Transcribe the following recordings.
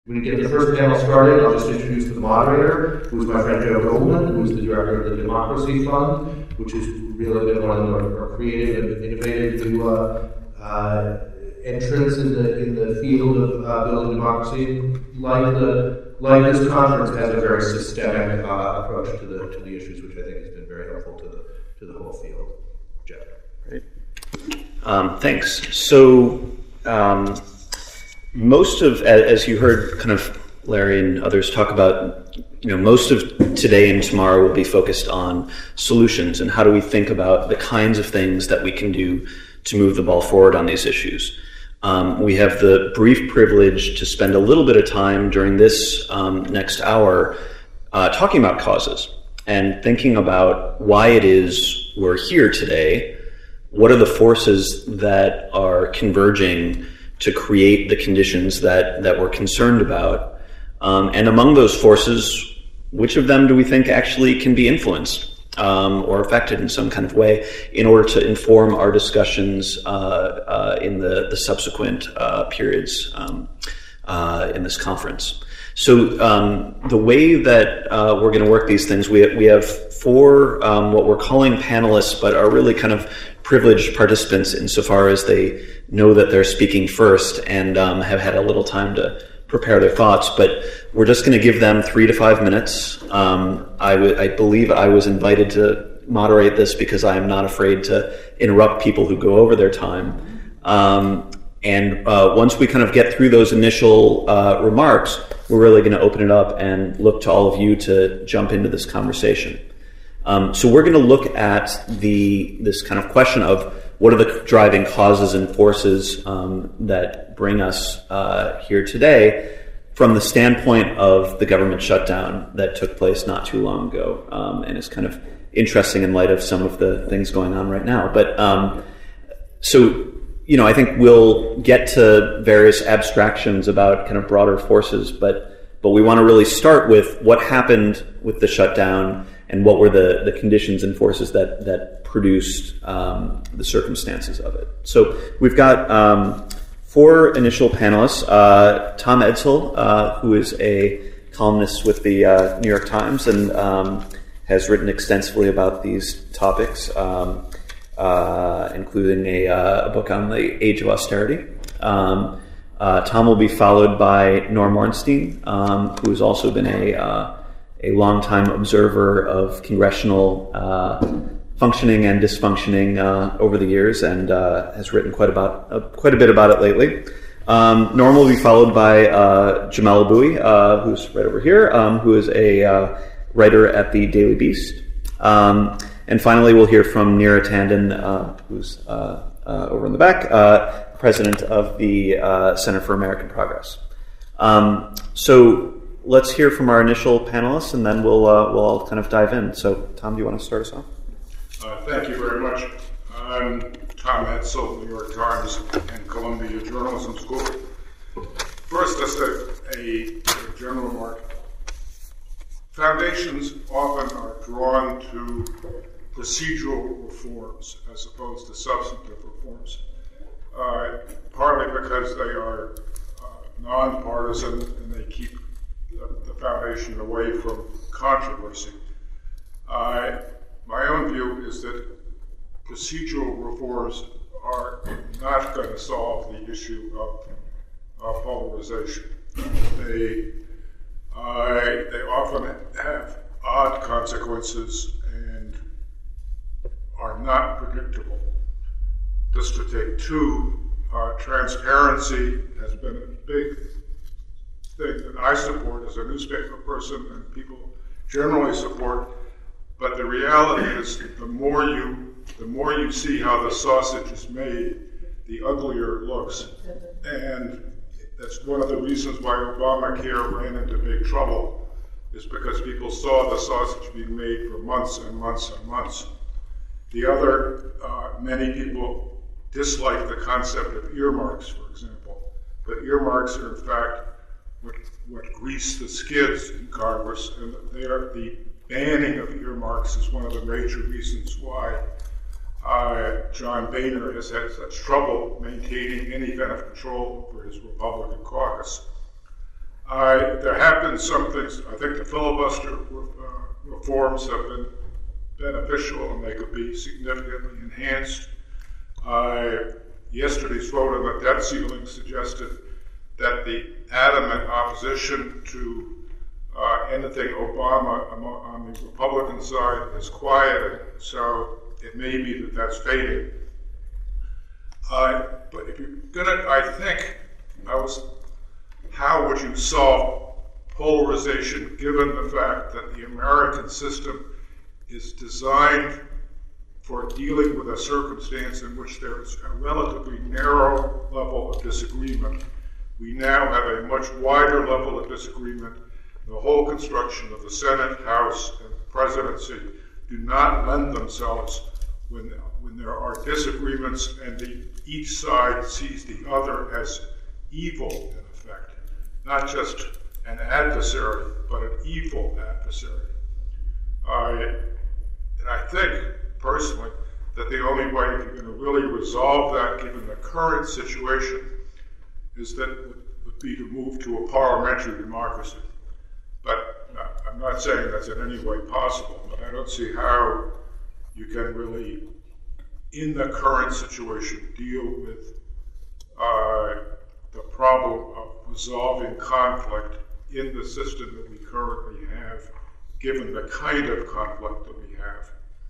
When we get the first panel started, I'll just introduce the moderator, who is my friend Joe Goldman, who is the director of the Democracy Fund, which has really been one of our creative and innovative new entrants in the field of building democracy. Like this conference has a very systemic approach to the issues, which I think has been very helpful to the whole field. Jeff. Great. Thanks. So. Most of, as you heard kind of Larry and others talk about, most of today and tomorrow will be focused on solutions and how do we think about the kinds of things that we can do to move the ball forward on these issues. We have the brief privilege to spend a little bit of time during this next hour talking about causes and thinking about why it is we're here today. What are the forces that are converging to create the conditions that we're concerned about? And among those forces, which of them do we think actually can be influenced or affected in some kind of way in order to inform our discussions in the subsequent periods in this conference? So the way that we're going to work these things, we have four what we're calling panelists, but are really kind of privileged participants insofar as they know that they're speaking first and have had a little time to prepare their thoughts. But we're just going to give them 3 to 5 minutes. I believe I was invited to moderate this because I am not afraid to interrupt people who go over their time. And once we kind of get through those initial remarks, we're really going to open it up and look to all of you to jump into this conversation. So we're going to look at this kind of question of what are the driving causes and forces that bring us here today from the standpoint of the government shutdown that took place not too long ago, and is kind of interesting in light of some of the things going on right now. But I think we'll get to various abstractions about kind of broader forces, but we want to really start with what happened with the shutdown and what were the conditions and forces that produced the circumstances of it. So we've got 4 initial panelists. Tom Edsall, who is a columnist with the New York Times and has written extensively about these topics, including a book on the age of austerity. Tom will be followed by Norm Ornstein, who has also been a longtime observer of congressional functioning and dysfunctioning over the years, and has written quite a bit about it lately. Norm will be followed by Jamelle Bouie, who's right over here, who is a writer at the Daily Beast. And finally, we'll hear from Neera Tanden, who's over in the back, president of the Center for American Progress. So let's hear from our initial panelists, and then we'll all kind of dive in. So, Tom, do you want to start us off? Thank you very much. I'm Tom Edsall, New York Times and Columbia Journalism School. First, just a general remark. Foundations often are drawn to procedural reforms as opposed to substantive reforms, partly because they are nonpartisan and they keep the foundation away from controversy. My own view is that procedural reforms are not going to solve the issue of polarization. They often have odd consequences and are not predictable. Just to take 2, transparency has been a big thing that I support as a newspaper person and people generally support. But the reality is, the more you see how the sausage is made, the uglier it looks. And that's one of the reasons why Obamacare ran into big trouble, is because people saw the sausage being made for months and months and months. The other, many people dislike the concept of earmarks, for example. But earmarks are, in fact, what grease the skids in Congress, and the banning of earmarks is one of the major reasons why John Boehner has had such trouble maintaining any kind of control over his Republican caucus. There have been some things. I think the filibuster reforms have been beneficial, and they could be significantly enhanced. Yesterday's vote on the debt ceiling suggested that the adamant opposition to anything Obama on the Republican side is quieted, so it may be that that's fading. But if you're gonna, I think, how would you solve polarization given the fact that the American system is designed for dealing with a circumstance in which there is a relatively narrow level of disagreement? We now have a much wider level of disagreement. The whole construction of the Senate, House, and presidency do not lend themselves when there are disagreements and each side sees the other as evil, in effect. Not just an adversary, but an evil adversary. And I think, personally, that the only way you're going to really resolve that, given the current situation, is that would be to move to a parliamentary democracy. But I'm not saying that's in any way possible, but I don't see how you can really, in the current situation, deal with the problem of resolving conflict in the system that we currently have, given the kind of conflict that we have.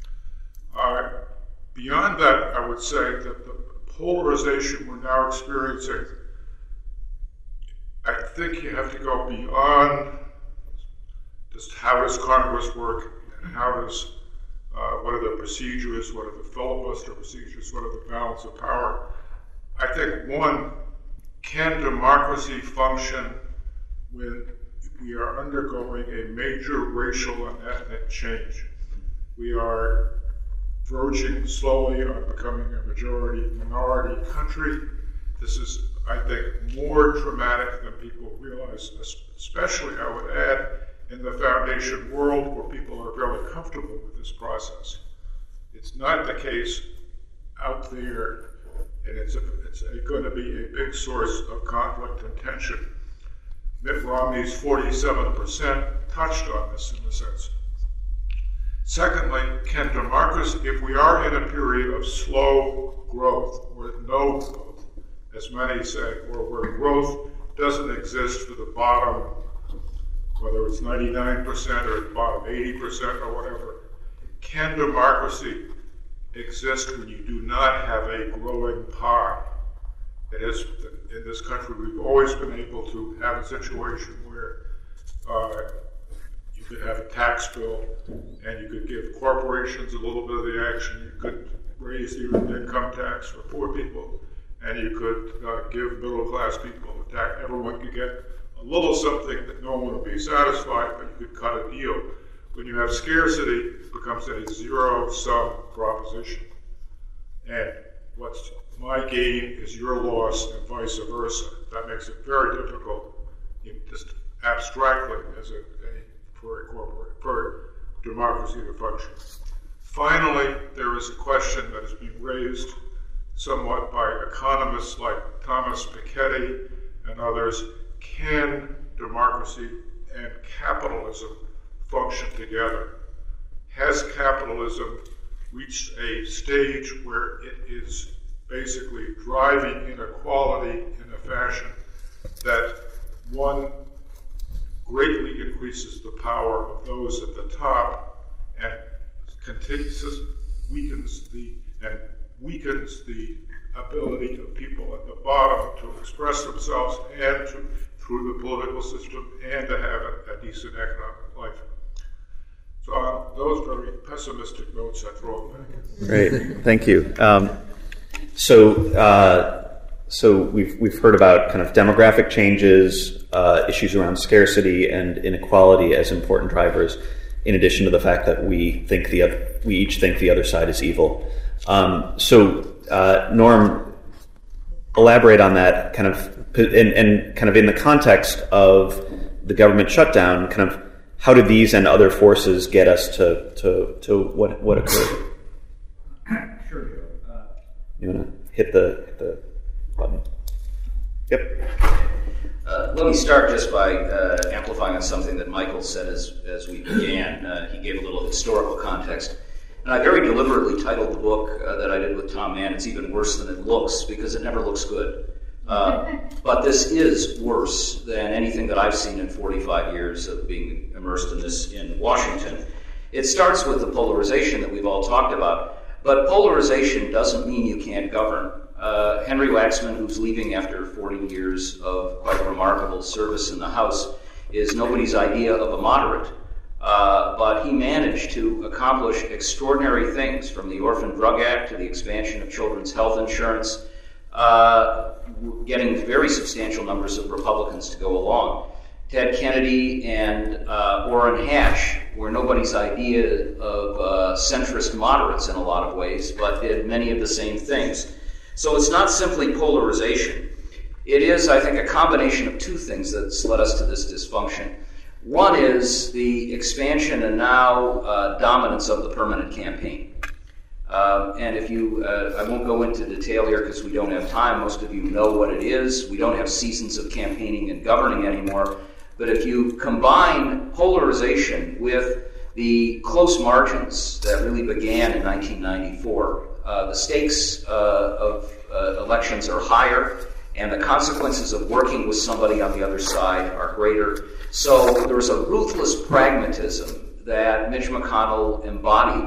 Beyond that, I would say that the polarization we're now experiencing, I think you have to go beyond just how does Congress work and how does, what are the procedures, what are the filibuster procedures, what are the balance of power. I think, one, can democracy function when we are undergoing a major racial and ethnic change? We are verging slowly on becoming a minority country. This is, I think, more traumatic than people realize, especially, I would add, in the foundation world where people are fairly comfortable with this process. It's not the case out there, and it's going to be a big source of conflict and tension. Mitt Romney's 47% touched on this in a sense. Secondly, can democracy, if we are in a period of slow growth or no growth, as many say, or where growth doesn't exist for the bottom, whether it's 99% or the bottom 80% or whatever, can democracy exist when you do not have a growing pie? It is, in this country, we've always been able to have a situation where you could have a tax bill and you could give corporations a little bit of the action, you could raise the income tax for poor people, and you could give middle-class people a tax. Everyone could get a little something that no one would be satisfied, but you could cut a deal. When you have scarcity, it becomes a zero-sum proposition. And what's my gain is your loss and vice versa. That makes it very difficult, just abstractly, for democracy to function. Finally, there is a question that is being raised somewhat by economists like Thomas Piketty and others. Can democracy and capitalism function together? Has capitalism reached a stage where it is basically driving inequality in a fashion that, one, greatly increases the power of those at the top and weakens the ability of people at the bottom to express themselves and through the political system and to have a decent economic life. So on those very pessimistic notes, I throw it back. Great, thank you. So we've heard about kind of demographic changes, issues around scarcity and inequality as important drivers, in addition to the fact that we each think the other side is evil. Norm, elaborate on that kind of, and kind of in the context of the government shutdown, kind of how did these and other forces get us to what occurred? Sure, Joe. You want to hit the button? Yep. Let me start just by amplifying on something that Michael said as we began. He gave a little historical context. And I very deliberately titled the book that I did with Tom Mann, It's Even Worse Than It Looks, because it never looks good. But this is worse than anything that I've seen in 45 years of being immersed in this in Washington. It starts with the polarization that we've all talked about, but polarization doesn't mean you can't govern. Henry Waxman, who's leaving after 40 years of quite remarkable service in the House, is nobody's idea of a moderate. But he managed to accomplish extraordinary things, from the Orphan Drug Act to the expansion of children's health insurance, getting very substantial numbers of Republicans to go along. Ted Kennedy and Orrin Hatch were nobody's idea of centrist moderates in a lot of ways, but did many of the same things. So it's not simply polarization. It is, I think, a combination of two things that's led us to this dysfunction. One is the expansion and now dominance of the permanent campaign. And if you, I won't go into detail here because we don't have time. Most of you know what it is. We don't have seasons of campaigning and governing anymore. But if you combine polarization with the close margins that really began in 1994, the stakes of elections are higher, and the consequences of working with somebody on the other side are greater. So there was a ruthless pragmatism that Mitch McConnell embodied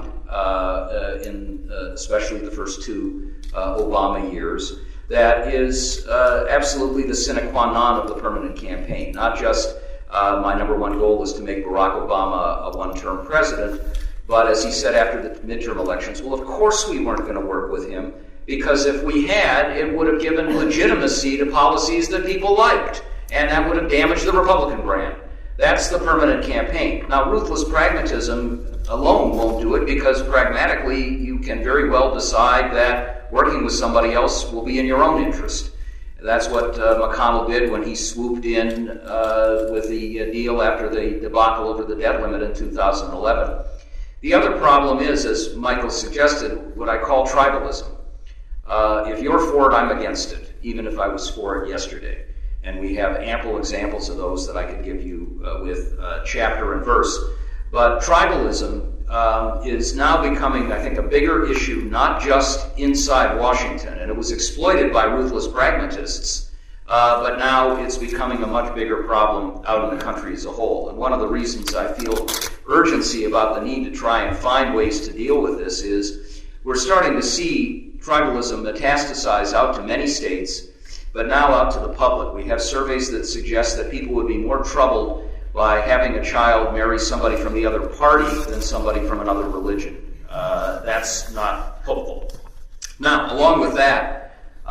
in especially the first two Obama years that is absolutely the sine qua non of the permanent campaign. Not just my number one goal is to make Barack Obama a one-term president, but as he said after the midterm elections, well, of course we weren't going to work with him, because if we had, it would have given legitimacy to policies that people liked, and that would have damaged the Republican brand. That's the permanent campaign. Now, ruthless pragmatism alone won't do it, because pragmatically you can very well decide that working with somebody else will be in your own interest. That's what McConnell did when he swooped in with the deal after the debacle over the debt limit in 2011. The other problem is, as Michael suggested, what I call tribalism. If you're for it, I'm against it, even if I was for it yesterday. And we have ample examples of those that I could give you with chapter and verse. But tribalism is now becoming, I think, a bigger issue, not just inside Washington. And it was exploited by ruthless pragmatists, but now it's becoming a much bigger problem out in the country as a whole. And one of the reasons I feel urgency about the need to try and find ways to deal with this is we're starting to see tribalism metastasize out to many states, but now out to the public. We have surveys that suggest that people would be more troubled by having a child marry somebody from the other party than somebody from another religion. That's not hopeful. Now, along with that,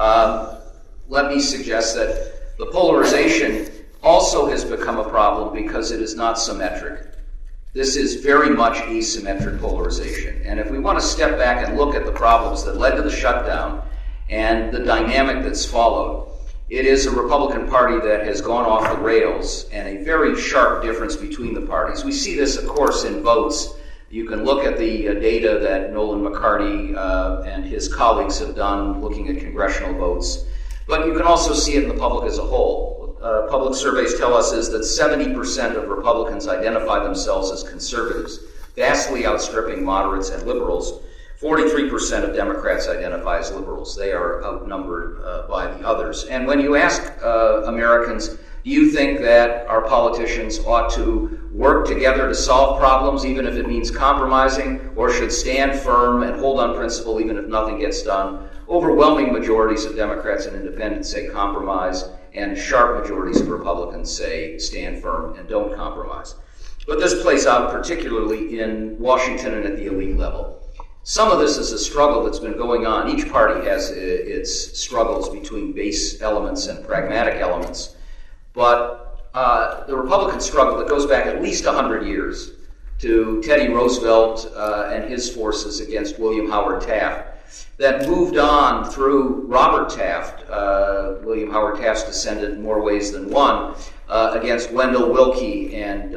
let me suggest that the polarization also has become a problem because it is not symmetric. This is very much asymmetric polarization. And if we want to step back and look at the problems that led to the shutdown and the dynamic that's followed, it is a Republican Party that has gone off the rails, and a very sharp difference between the parties. We see this, of course, in votes. You can look at the data that Nolan McCarty and his colleagues have done looking at congressional votes, but you can also see it in the public as a whole. Public surveys tell us is that 70% of Republicans identify themselves as conservatives, vastly outstripping moderates and liberals. 43% of Democrats identify as liberals. They are outnumbered by the others. And when you ask Americans, do you think that our politicians ought to work together to solve problems, even if it means compromising, or should stand firm and hold on principle even if nothing gets done? Overwhelming majorities of Democrats and independents say compromise, and sharp majorities of Republicans say stand firm and don't compromise. But this plays out particularly in Washington and at the elite level. Some of this is a struggle that's been going on. Each party has its struggles between base elements and pragmatic elements. But the Republican struggle that goes back at least 100 years to Teddy Roosevelt and his forces against William Howard Taft, that moved on through Robert Taft, William Howard Taft's descendant in more ways than one, against Wendell Willkie and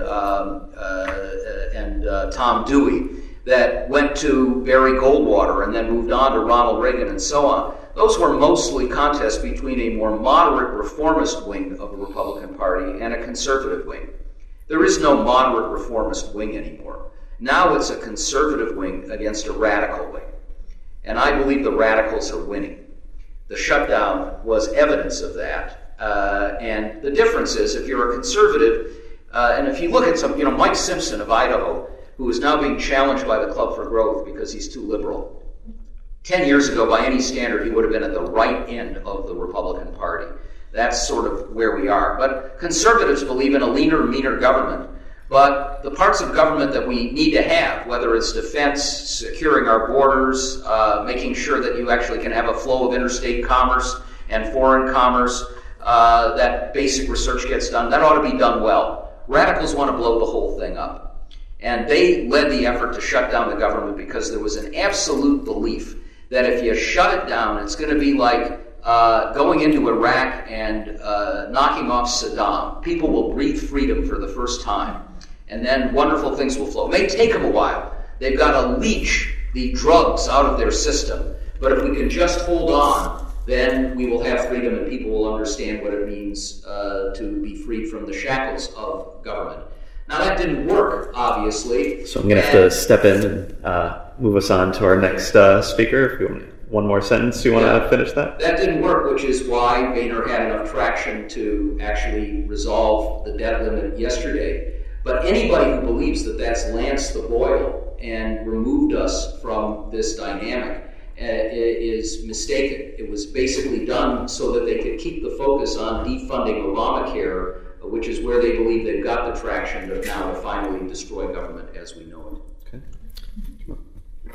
Tom Dewey, that went to Barry Goldwater and then moved on to Ronald Reagan and so on. those were mostly contests between a more moderate reformist wing of the Republican Party and a conservative wing. There is no moderate reformist wing anymore. Now it's a conservative wing against a radical wing. And I believe the radicals are winning. The shutdown was evidence of that. And the difference is, if you're a conservative, and if you look at some, Mike Simpson of Idaho, who is now being challenged by the Club for Growth because he's too liberal. 10 years ago, by any standard, he would have been at the right end of the Republican Party. That's sort of where we are. But conservatives believe in a leaner, meaner government. But the parts of government that we need to have, whether it's defense, securing our borders, making sure that you actually can have a flow of interstate commerce and foreign commerce, that basic research gets done, that ought to be done well. Radicals want to blow the whole thing up. And they led the effort to shut down the government because there was an absolute belief that if you shut it down, it's going to be like going into Iraq and knocking off Saddam. People will breathe freedom for the first time, and then wonderful things will flow. It may take them a while. They've got to leach the drugs out of their system. But if we can just hold on, then we will have freedom and people will understand what it means to be freed from the shackles of government. Now, that didn't work, obviously. So I'm going to have to step in and move us on to our next speaker. If you want one more sentence, you want to finish that? That didn't work, which is why Boehner had enough traction to actually resolve the debt limit yesterday. But anybody who believes that that's lanced the boil and removed us from this dynamic is mistaken. It was basically done so that they could keep the focus on defunding Obamacare, which is where they believe they've got the traction to now to finally destroy government as we know it. Okay.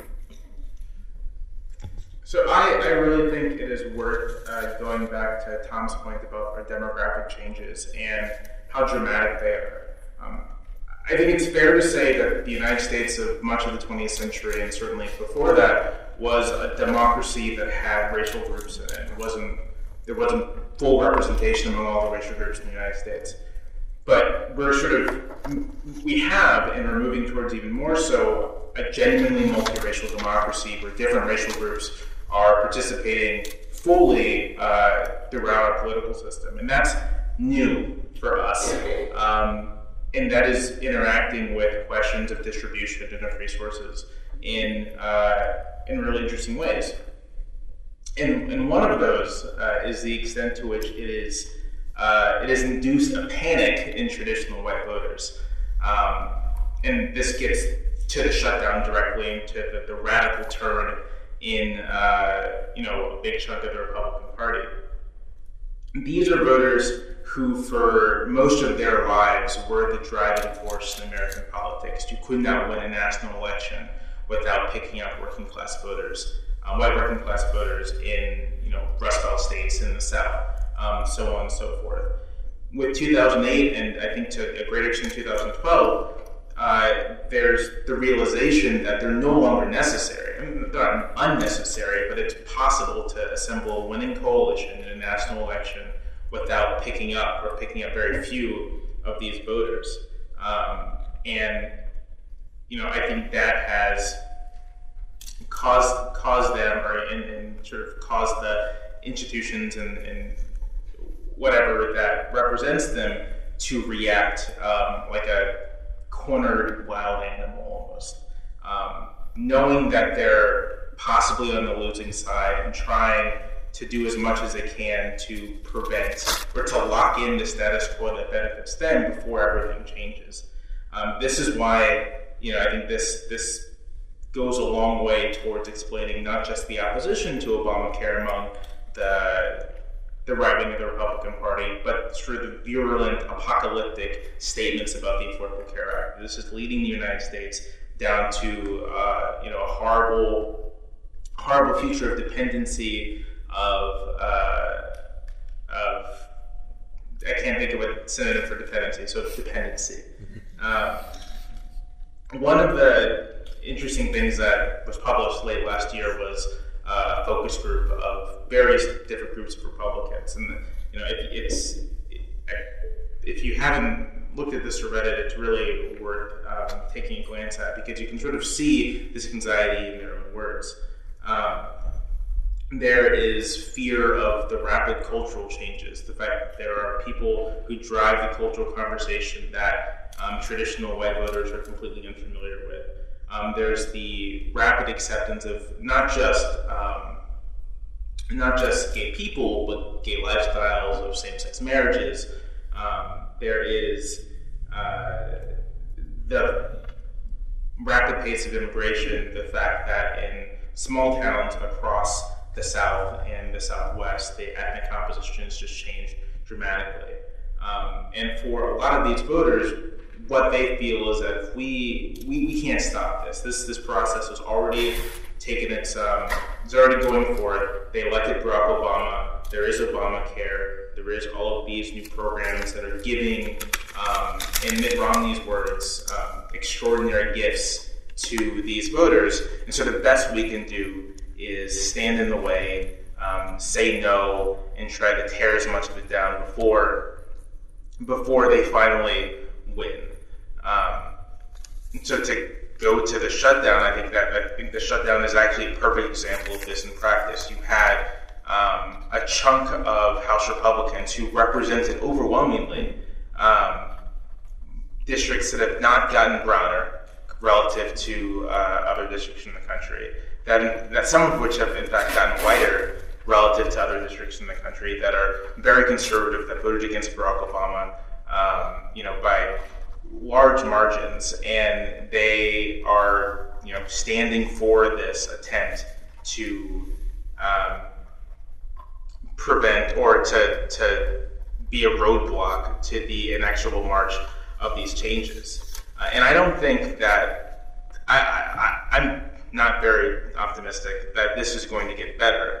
So I really think it is worth going back to Tom's point about our demographic changes and how dramatic they are. I think it's fair to say that the United States of much of the 20th century, and certainly before that, was a democracy that had racial groups in it. There wasn't full representation among all the racial groups in the United States. But we have, and we're moving towards even more so, a genuinely multiracial democracy where different racial groups are participating fully throughout our political system. And that's new for us. And that is interacting with questions of distribution and of resources in really interesting ways. And one of those is the extent to which it has induced a panic in traditional white voters. And this gets to the shutdown directly, and to the radical turn in a big chunk of the Republican Party. These are voters who, for most of their lives, were the driving force in American politics. You could not win a national election without picking up working class voters, white working class voters in Rust Belt states in the South, so on and so forth. With 2008, and I think to a greater extent 2012, there's the realization that they're no longer necessary. I mean, they're not unnecessary, but it's possible to assemble a winning coalition in a national election without picking up very few of these voters. And I think that has caused them, and sort of caused the institutions and whatever that represents them to react like a cornered wild animal almost. Knowing that they're possibly on the losing side and trying to do as much as they can to prevent or to lock in the status quo that benefits them before everything changes. This is why I think this goes a long way towards explaining not just the opposition to Obamacare among the right wing of the Republican Party, but sort of the virulent, apocalyptic statements about the Affordable Care Act. This is leading the United States down to a horrible future of dependency, of I can't think of a synonym for dependency, so dependency. One of the interesting things that was published late last year was a focus group of various different groups of Republicans, and if you haven't looked at this or read it, it's really worth taking a glance at, because you can sort of see this anxiety in their own words. there is fear of the rapid cultural changes, the fact that there are people who drive the cultural conversation that traditional white voters are completely unfamiliar with. There's the rapid acceptance of not just gay people, but gay lifestyles, of same-sex marriages. There is the rapid pace of immigration, the fact that in small towns across the South and the Southwest, the ethnic composition has just changed dramatically. And for a lot of these voters, what they feel is that we can't stop this. This process has already taken it's already going for it. They elected Barack Obama. There is Obamacare. There is all of these new programs that are giving, in Mitt Romney's words, extraordinary gifts to these voters. And so the best we can do is stand in the way, say no, and try to tear as much of it down before they finally win. So to go to the shutdown, I think the shutdown is actually a perfect example of this in practice. You had a chunk of House Republicans who represented overwhelmingly districts that have not gotten browner relative to other districts in the country. That some of which have in fact gotten whiter relative to other districts in the country that are very conservative, that voted against Barack Obama, by large margins, and they are, standing for this attempt to prevent or to be a roadblock to the inexorable march of these changes. And I don't think that I'm not very optimistic that this is going to get better.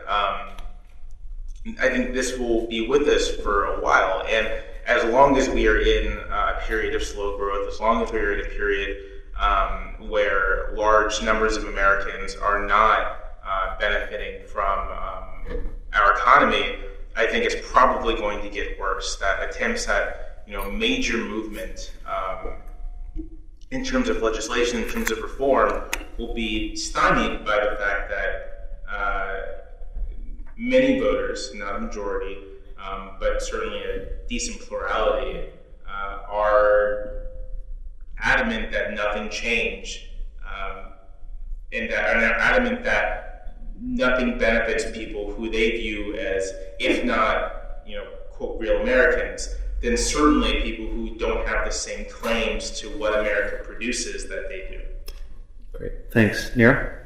I think this will be with us for a while, and as long as we are in a period of slow growth, as long as we are in a period where large numbers of Americans are not benefiting from our economy, I think it's probably going to get worse. That attempts at major movement in terms of legislation, in terms of reform, will be stymied by the fact that many voters, not a majority, but certainly a decent plurality, are adamant that nothing change, and that are adamant that nothing benefits people who they view as, if not, quote, real Americans, then certainly people who don't have the same claims to what America produces that they do. Great. Thanks. Neera?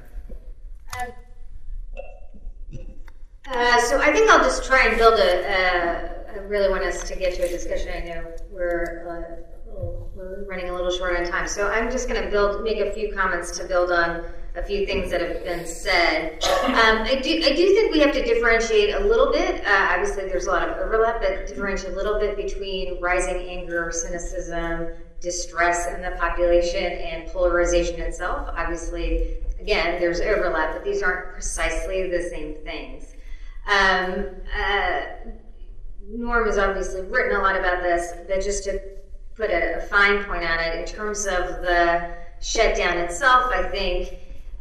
So I think I'll just try and build I really want us to get to a discussion. I know we're running a little short on time, so I'm just going to make a few comments to build on a few things that have been said. I do think we have to differentiate a little bit. Obviously, there's a lot of overlap, but differentiate a little bit between rising anger, cynicism, distress in the population, and polarization itself. Obviously, again, there's overlap, but these aren't precisely the same things. Norm has obviously written a lot about this, but just to put a fine point on it, in terms of the shutdown itself, I think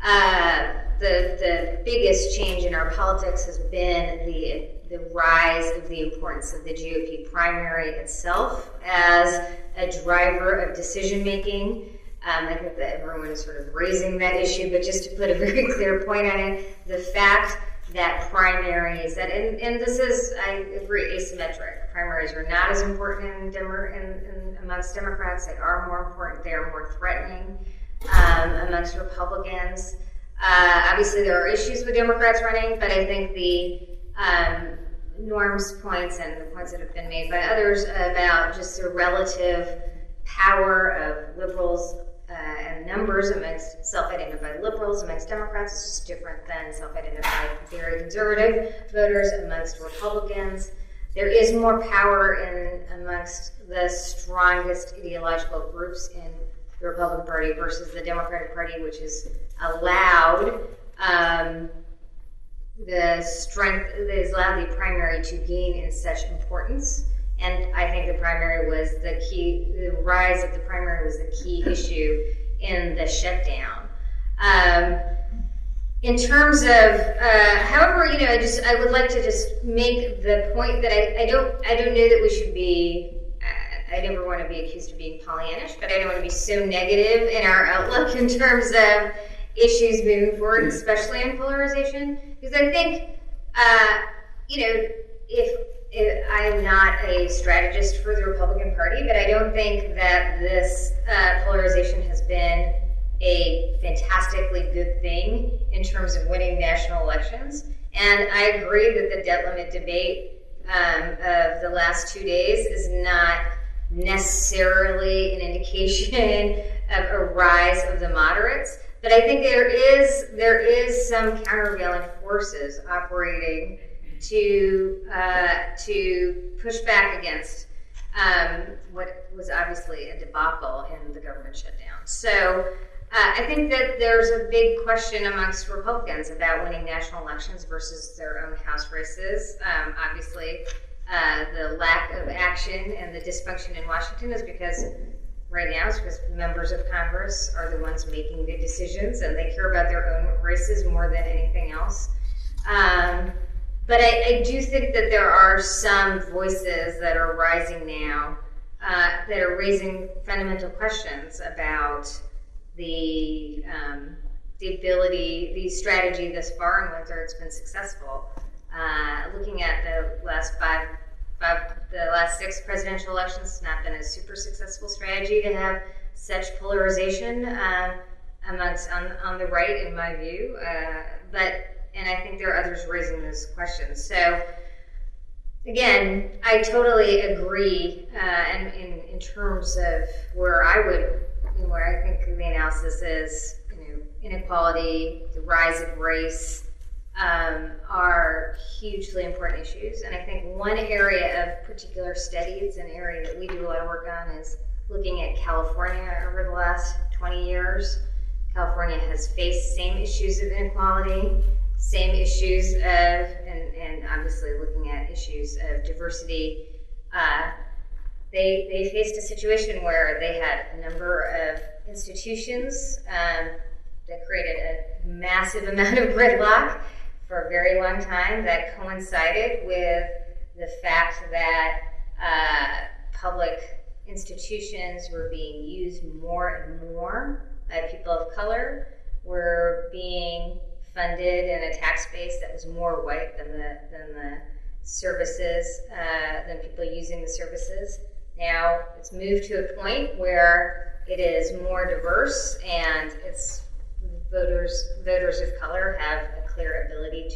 the biggest change in our politics has been the rise of the importance of the GOP primary itself as a driver of decision making. I think that everyone is sort of raising that issue, but just to put a very clear point on it, the fact that primaries, and this is, I agree, asymmetric. Primaries are not as important amongst Democrats. They are more important. They are more threatening amongst Republicans. Obviously, there are issues with Democrats running, but I think the Norm's points and the points that have been made by others about just the relative power of liberals and numbers amongst self-identified liberals amongst Democrats is just different than self-identified very conservative voters amongst Republicans. There is more power amongst the strongest ideological groups in the Republican Party versus the Democratic Party, which has allowed the primary to gain in such importance. And I think the primary was the key, the rise of the primary was the key issue in the shutdown. In terms of, however, I would like to just make the point that I don't know that we should be. I never want to be accused of being Pollyannish, but I don't want to be so negative in our outlook in terms of issues moving forward, especially on polarization. Because I think, if I'm not a strategist for the Republican Party, but I don't think that this polarization has been a fantastically good thing in terms of winning national elections. And I agree that the debt limit debate of the last 2 days is not necessarily an indication of a rise of the moderates, but I think there is some countervailing forces operating to push back against what was obviously a debacle in the government shutdown. So I think that there's a big question amongst Republicans about winning national elections versus their own House races. Obviously, the lack of action and the dysfunction in Washington is because members of Congress are the ones making the decisions and they care about their own races more than anything else. But I do think that there are some voices that are rising now that are raising fundamental questions about the ability, the strategy thus far, and whether it's been successful. Looking at the last 6 presidential elections, it's not been a super successful strategy to have such polarization on the right, in my view. And I think there are others raising those questions. So, again, I totally agree. And in terms of where I think the analysis is, inequality, the rise of race, are hugely important issues. And I think one area of particular study, it's an area that we do a lot of work on, is looking at California over the last 20 years. California has faced same issues of inequality, same issues of, and obviously looking at issues of diversity. They faced a situation where they had a number of institutions that created a massive amount of gridlock for a very long time that coincided with the fact that public institutions were being used more and more by people of color, were being funded in a tax base that was more white than the services, than people using the services. Now it's moved to a point where it is more diverse, and it's voters of color have a clear ability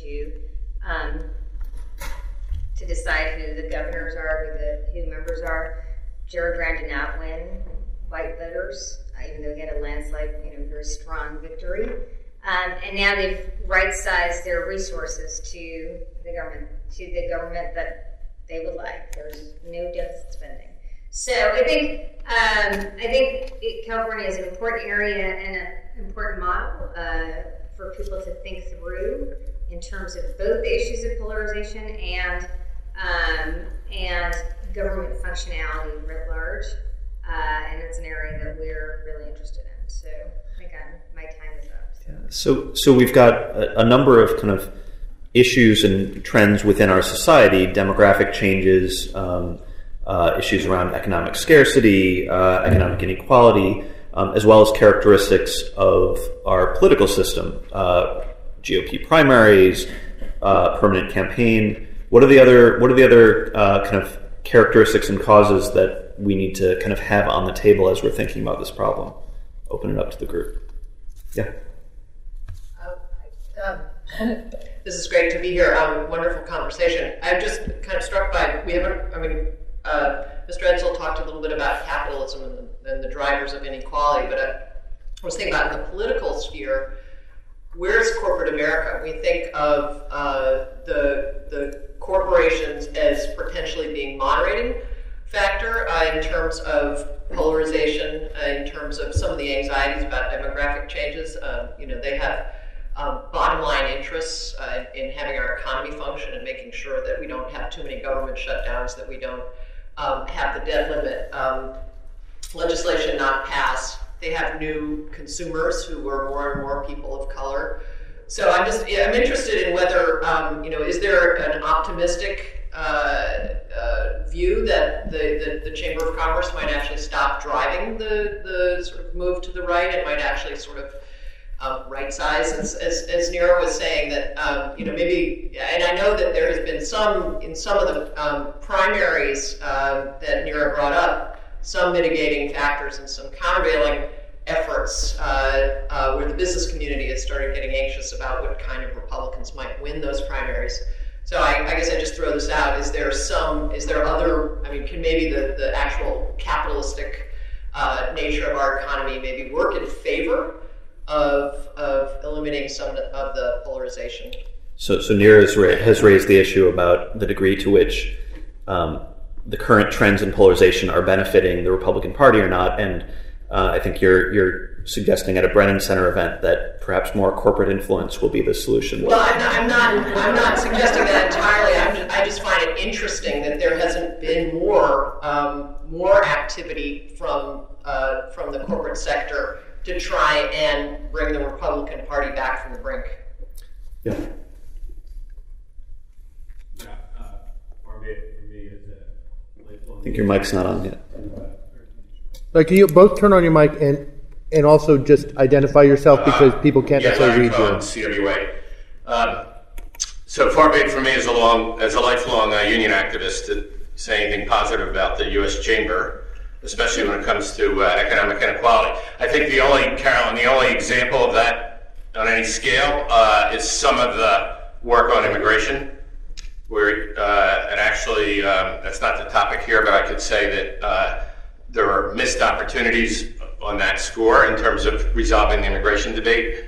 to decide who the governors are, who members are. Jared Brown did not win white voters, even though he had a landslide, very strong victory. And now they've right-sized their resources to the government that they would like. There's no deficit spending. So I think California is an important area and an important model for people to think through in terms of both the issues of polarization and government functionality writ large. And it's an area that we're really interested in. So I think my time is up. So we've got a number of kind of issues and trends within our society, demographic changes, issues around economic scarcity, economic inequality, as well as characteristics of our political system, GOP primaries, permanent campaign. What are the other kind of characteristics and causes that we need to kind of have on the table as we're thinking about this problem? Open it up to the group. Yeah. This is great to be here. Wonderful conversation. I'm just kind of struck by, Mr. Edsel talked a little bit about capitalism and the drivers of inequality, but I was thinking about in the political sphere, where's corporate America? We think of the corporations as potentially being moderating factor in terms of polarization, in terms of some of the anxieties about demographic changes. They have bottom line interests in having our economy function and making sure that we don't have too many government shutdowns, that we don't have the debt limit legislation not pass. They have new consumers who are more and more people of color. So I'm interested in whether, is there an optimistic view that the Chamber of Commerce might actually stop driving the sort of move to the right and might actually sort of right size, as Neera was saying, that maybe, and I know that there has been in some of the primaries that Neera brought up, some mitigating factors and some countervailing efforts where the business community has started getting anxious about what kind of Republicans might win those primaries. So I guess I just throw this out. Is there other, can maybe the actual capitalistic nature of our economy maybe work in favor of eliminating some of the polarization? So Neera has raised the issue about the degree to which the current trends in polarization are benefiting the Republican Party or not, and I think you're suggesting at a Brennan Center event that perhaps more corporate influence will be the solution. Well, I'm not suggesting that entirely. I just find it interesting that there hasn't been more activity from the corporate sector to try and bring the Republican Party back from the brink. Yeah. I think your mic's not on yet. Can you both turn on your mic and also just identify yourself, because people can't necessarily read you. CWA. So far be it from me as a lifelong union activist to say anything positive about the U.S. Chamber, especially when it comes to economic inequality. I think the only example of that on any scale is some of the work on immigration, where and actually that's not the topic here, but I could say that there are missed opportunities on that score in terms of resolving the immigration debate,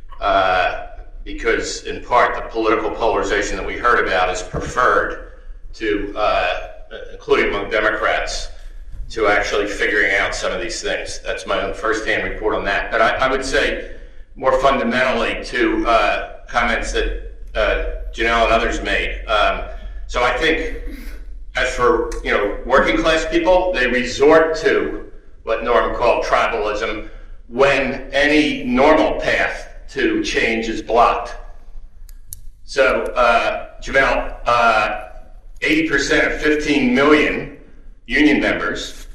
because in part the political polarization that we heard about is preferred to, including among Democrats, to actually figuring out some of these things. That's my own firsthand report on that. But I would say more fundamentally to comments that Janelle and others made. So I think as for working class people, they resort to what Norm called tribalism when any normal path to change is blocked. So, Jamel, 80% of 15 million union members,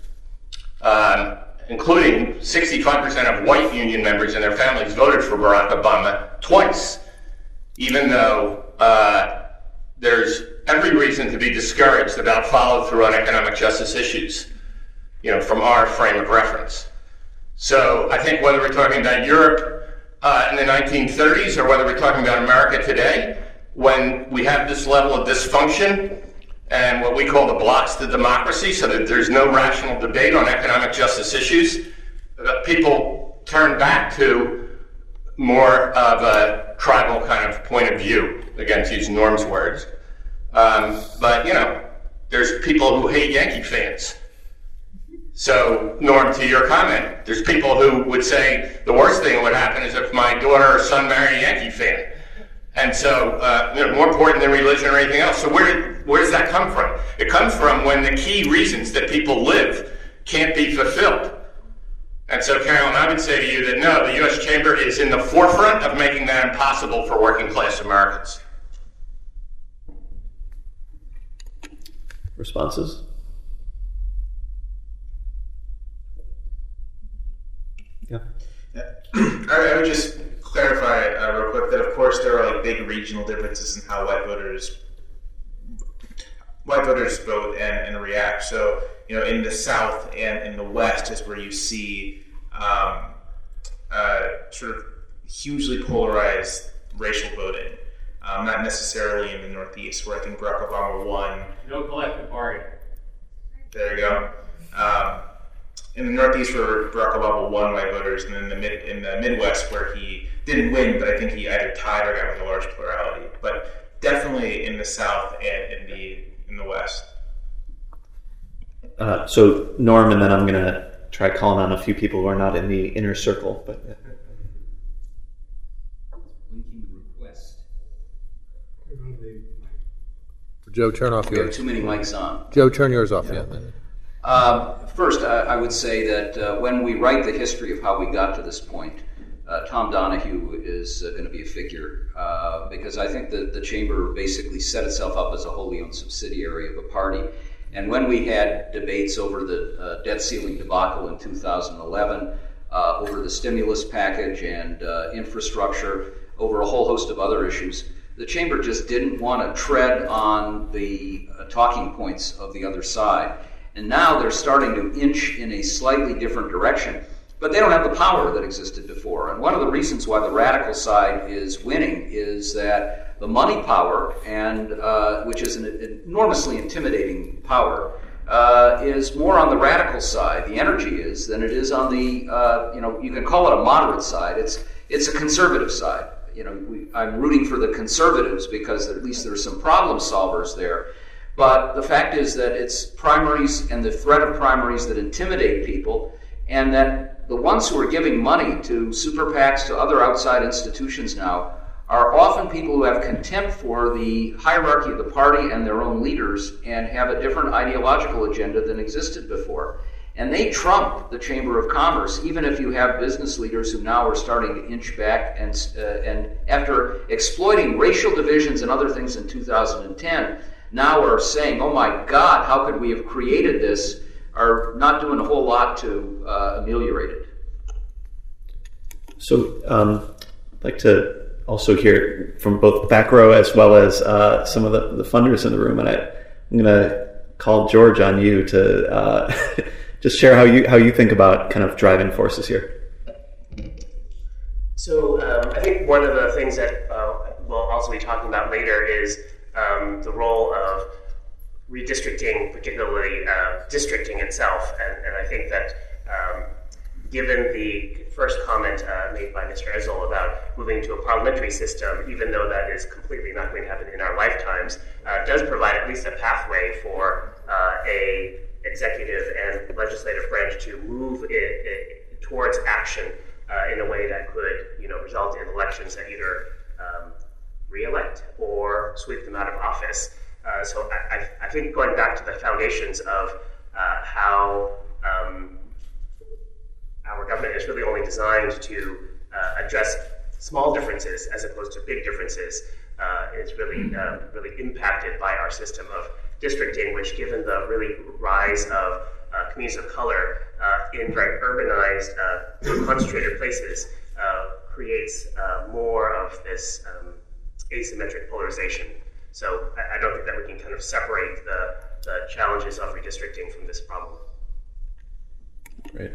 including 65% of white union members and their families, voted for Barack Obama twice, even though there's every reason to be discouraged about follow-through on economic justice issues, from our frame of reference. So I think whether we're talking about Europe in the 1930s or whether we're talking about America today, when we have this level of dysfunction and what we call the blocks to democracy, so that there's no rational debate on economic justice issues, people turn back to more of a tribal kind of point of view, again, to use Norm's words. But there's people who hate Yankee fans. So, Norm, to your comment, there's people who would say the worst thing that would happen is if my daughter or son married a Yankee fan. And so, more important than religion or anything else. So where does that come from? It comes from when the key reasons that people live can't be fulfilled. And so, Carolyn, I would say to you that no, the U.S. Chamber is in the forefront of making that impossible for working class Americans. Responses? Yeah. I would just clarify real quick that, of course, there are big regional differences in how white voters vote and react. So, in the South and in the West is where you see sort of hugely polarized racial voting. Not necessarily in the Northeast, where I think Barack Obama won. No collective bargaining. There you go. In the Northeast, where Barack Obama won white voters, and in the Midwest, where he didn't win, but I think he either tied or got a large plurality. But definitely in the South and in the West. So Norm, and then I'm going to try calling on a few people who are not in the inner circle. But Blinking request. Joe, turn off We have yours. too many mics on. Joe, turn yours off. Yeah. First, I would say that when we write the history of how we got to this point, Tom Donahue is going to be a figure because I think that the chamber basically set itself up as a wholly owned subsidiary of a party. And when we had debates over the debt ceiling debacle in 2011, over the stimulus package and infrastructure, over a whole host of other issues, the chamber just didn't want to tread on the talking points of the other side. And now they're starting to inch in a slightly different direction. But they don't have the power that existed before. And one of the reasons why the radical side is winning is that the money power, and which is an enormously intimidating power, is more on the radical side, the energy is, than it is on the, you can call it a moderate side. It's a conservative side. I'm rooting for the conservatives because at least there's some problem solvers there. But the fact is that it's primaries and the threat of primaries that intimidate people, and that the ones who are giving money to super PACs, to other outside institutions now, are often people who have contempt for the hierarchy of the party and their own leaders and have a different ideological agenda than existed before. And they trump the Chamber of Commerce, even if you have business leaders who now are starting to inch back and after exploiting racial divisions and other things in 2010, now are saying, oh my God, how could we have created this? Are not doing a whole lot to ameliorate it. So I'd like to also hear from both back row as well as some of the funders in the room, and I'm going to call George on you to just share how you think about kind of driving forces here. So I think one of the things that we'll also be talking about later is the role of redistricting, particularly districting itself, and I think that given the first comment made by Mr. Ezel about moving to a parliamentary system, even though that is completely not going to happen in our lifetimes, does provide at least a pathway for a executive and legislative branch to move it towards action in a way that could, result in elections that either re-elect or sweep them out of office. So I think going back to the foundations of how our government is really only designed to address small differences as opposed to big differences is really impacted by our system of districting, which, given the really rise of communities of color in very urbanized, concentrated places, creates more of this asymmetric polarization. So I don't think that we can kind of separate the challenges of redistricting from this problem. Right.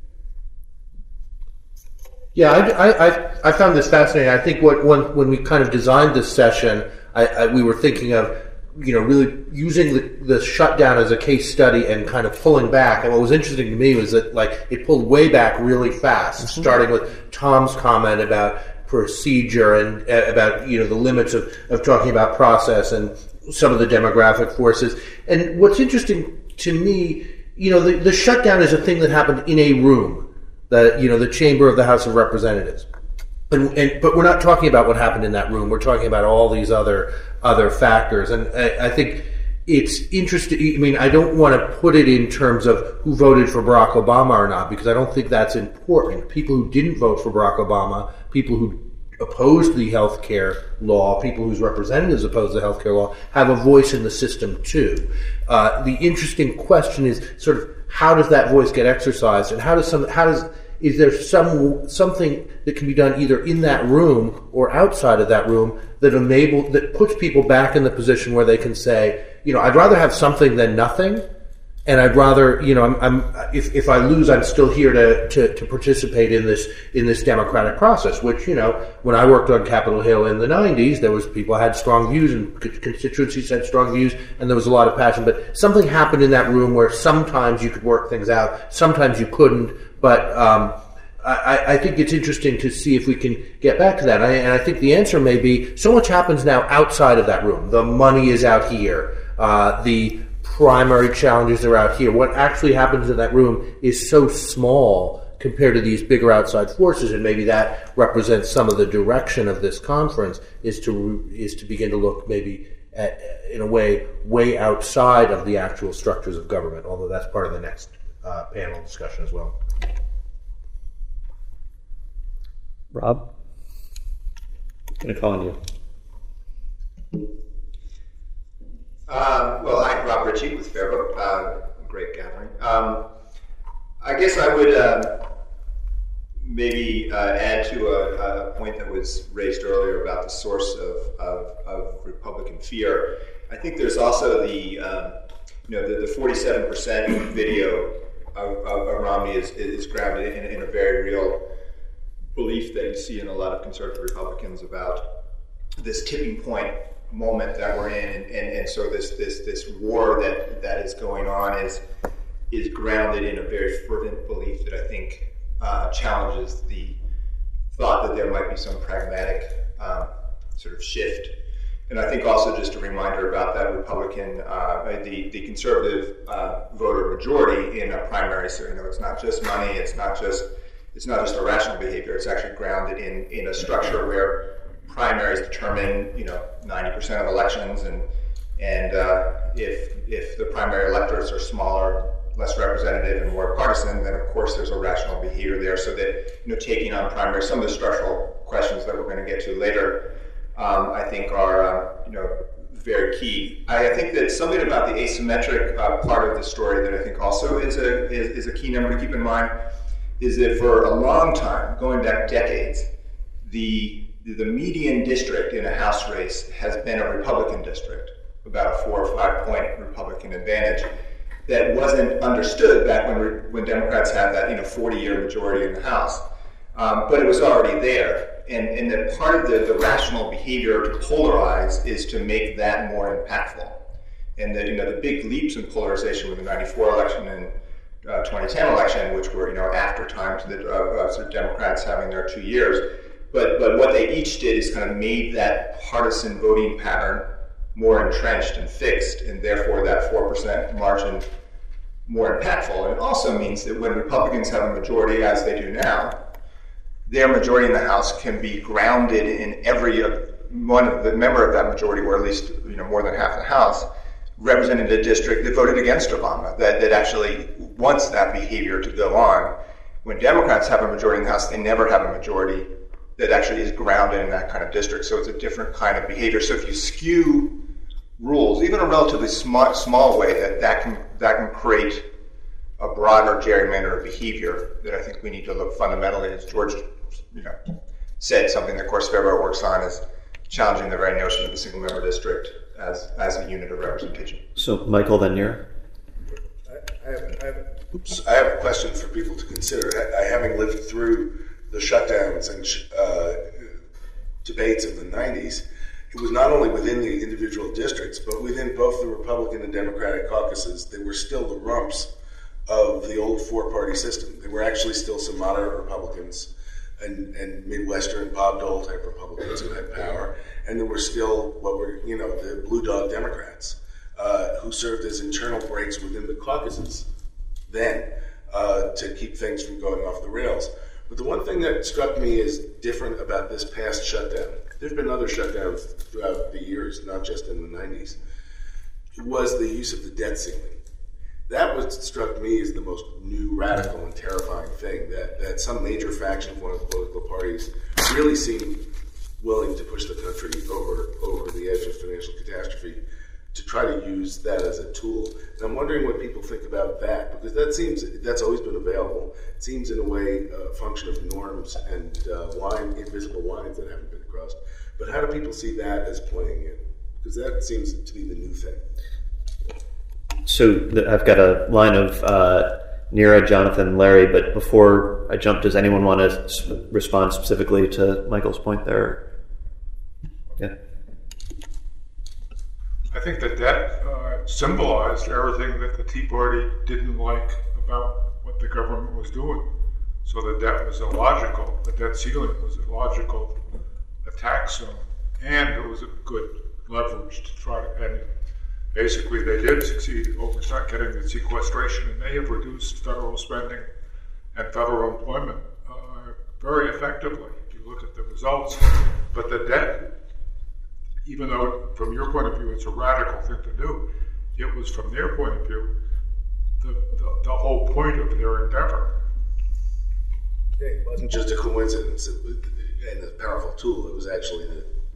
Yeah, I found this fascinating. I think when we kind of designed this session, we were thinking of, really using the shutdown as a case study and kind of pulling back. And what was interesting to me was that, it pulled way back really fast, starting with Tom's comment about procedure and about, the limits of talking about process and some of the demographic forces. And what's interesting to me, the shutdown is a thing that happened in a room. The chamber of the House of Representatives, but we're not talking about what happened in that room. We're talking about all these other factors, and I think it's interesting. I mean, I don't want to put it in terms of who voted for Barack Obama or not, because I don't think that's important. People who didn't vote for Barack Obama, people who opposed the health care law, people whose representatives opposed the health care law, have a voice in the system too. The interesting question is sort of, how does that voice get exercised, and is there something that can be done either in that room or outside of that room that puts people back in the position where they can say, I'd rather have something than nothing, and I'd rather, if I lose, I'm still here to participate in this democratic process. Which, when I worked on Capitol Hill in the 90s, there was people had strong views and constituencies had strong views, and there was a lot of passion. But something happened in that room where sometimes you could work things out, sometimes you couldn't. But I think it's interesting to see if we can get back to that. And I think the answer may be, so much happens now outside of that room. The money is out here. The primary challenges are out here. What actually happens in that room is so small compared to these bigger outside forces, and maybe that represents some of the direction of this conference, is to begin to look maybe at, in a way outside of the actual structures of government, although that's part of the next panel discussion as well. Rob? I'm going to call on you. Well, I'm Rob Ritchie with Fairvote. Great gathering. I guess I would maybe add to a point that was raised earlier about the source of Republican fear. I think there's also the 47% video of Romney is grounded in a very real belief that you see in a lot of conservative Republicans about this tipping point moment that we're in, and so this war that is going on is grounded in a very fervent belief that I think challenges the thought that there might be some pragmatic sort of shift. And I think also just a reminder about that Republican, the conservative voter majority in a primary. So it's not just money, it's not just irrational behavior. It's actually grounded in a structure where primaries determine 90% of elections, and if the primary electorates are smaller, less representative, and more partisan, then of course there's a rational behavior there. So that taking on primary, some of the structural questions that we're going to get to later, I think are very key. I think that something about the asymmetric part of the story that I think also is a key number to keep in mind is that for a long time, going back decades, the median district in a House race has been a Republican district, about a 4 or 5 point Republican advantage. That wasn't understood back when Democrats had that 40-year majority in the House, but it was already there. And that part of the rational behavior to polarize is to make that more impactful. And the big leaps in polarization with the '94 election and 2010 election, which were after time to the sort of Democrats having their 2 years. But what they each did is kind of made that partisan voting pattern more entrenched and fixed, and therefore that 4% margin more impactful. And it also means that when Republicans have a majority, as they do now, their majority in the House can be grounded in every one of the member of that majority, or at least more than half the House, represented a district that voted against Obama, that actually wants that behavior to go on. When Democrats have a majority in the House, they never have a majority that actually is grounded in that kind of district. So it's a different kind of behavior. So if you skew rules, even a relatively small way, that can create a broader gerrymander of behavior that I think we need to look fundamentally, as George said, something that, of course, Fairvote works on is challenging the very notion of the single member district as a unit of representation. So, Michael, then Nira? I have a question for people to consider. Having lived through the shutdowns and debates of the 90s, it was not only within the individual districts, but within both the Republican and Democratic caucuses, they were still the rumps of the old four-party system. There were actually still some moderate Republicans and Midwestern Bob Dole type Republicans who had power, and there were still what were the blue dog Democrats who served as internal brakes within the caucuses then to keep things from going off the rails. But the one thing that struck me as different about this past shutdown, there's been other shutdowns throughout the years, not just in the 90s, was the use of the debt ceiling. That what struck me as the most new, radical, and terrifying thing, that some major faction of one of the political parties really seemed willing to push the country over the edge of financial catastrophe to try to use that as a tool. And I'm wondering what people think about that, because that's always been available. It seems in a way a function of norms and invisible lines that haven't been crossed. But how do people see that as playing in? Because that seems to be the new thing. So I've got a line of Nira, Jonathan, Larry, but before I jump, does anyone want to respond specifically to Michael's point there? Yeah. I think that symbolized everything that the Tea Party didn't like about what the government was doing. So the debt was illogical. The debt ceiling was a logical attack zone, and it was a good leverage to try to, and basically they did succeed over getting the sequestration, and they have reduced federal spending and federal employment very effectively, if you look at the results. But the debt, even though from your point of view it's a radical thing to do, it was from their point of view the whole point of their endeavor. It wasn't just a coincidence and a powerful tool. It was actually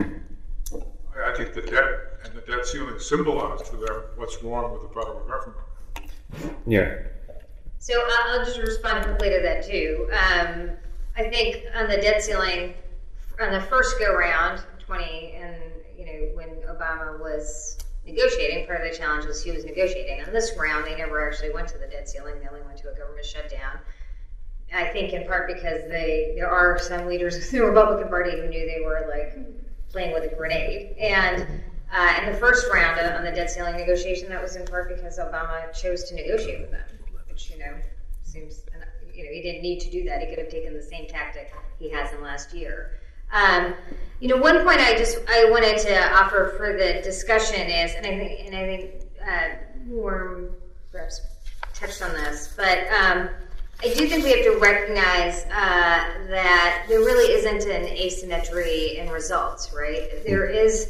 I think the debt and the debt ceiling symbolized to them what's wrong with the federal government. Yeah. So I'll just respond quickly to that too. I think on the debt ceiling, on the first go round, 20, and when Obama was negotiating, part of the challenge was he was negotiating. On this round, they never actually went to the debt ceiling; they only went to a government shutdown. I think in part because there are some leaders in the Republican Party who knew they were like playing with a grenade. And in the first round on the debt ceiling negotiation, that was in part because Obama chose to negotiate with them, which seems he didn't need to do that. He could have taken the same tactic he has in last year. One point I wanted to offer for the discussion is, and I think Worm perhaps touched on this, but I do think we have to recognize that there really isn't an asymmetry in results, right? There is,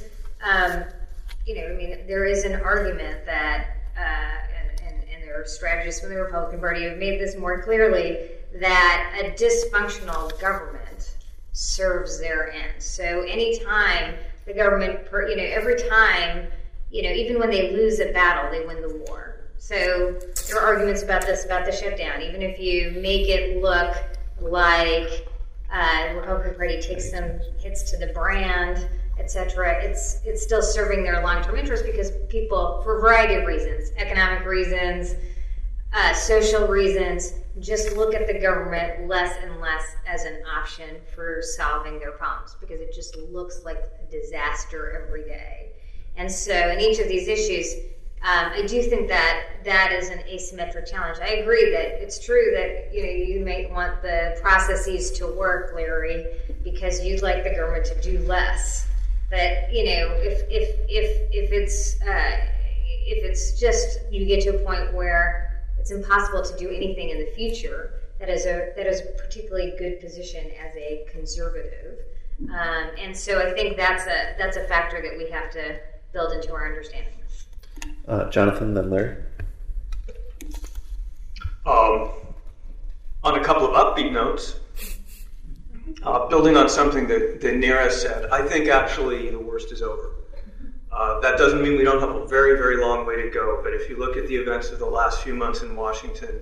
there is an argument that, and there are strategists from the Republican Party who have made this more clearly, that a dysfunctional government serves their end. So anytime the government, every time, even when they lose a battle, they win the war. So there are arguments about this, about the shutdown. Even if you make it look like the Republican Party takes some hits to the brand, etc., it's still serving their long-term interest because people, for a variety of reasons, economic reasons, social reasons, just look at the government less and less as an option for solving their problems because it just looks like a disaster every day. And so in each of these issues, I do think that is an asymmetric challenge. I agree that it's true that you might want the processes to work, Larry, because you'd like the government to do less. But if it's just you get to a point where it's impossible to do anything in the future, that is a particularly good position as a conservative. And so I think that's a factor that we have to build into our understanding. Jonathan, then Larry. On a couple of upbeat notes, building on something that Neera said, I think actually the worst is over. That doesn't mean we don't have a very, very long way to go, but if you look at the events of the last few months in Washington,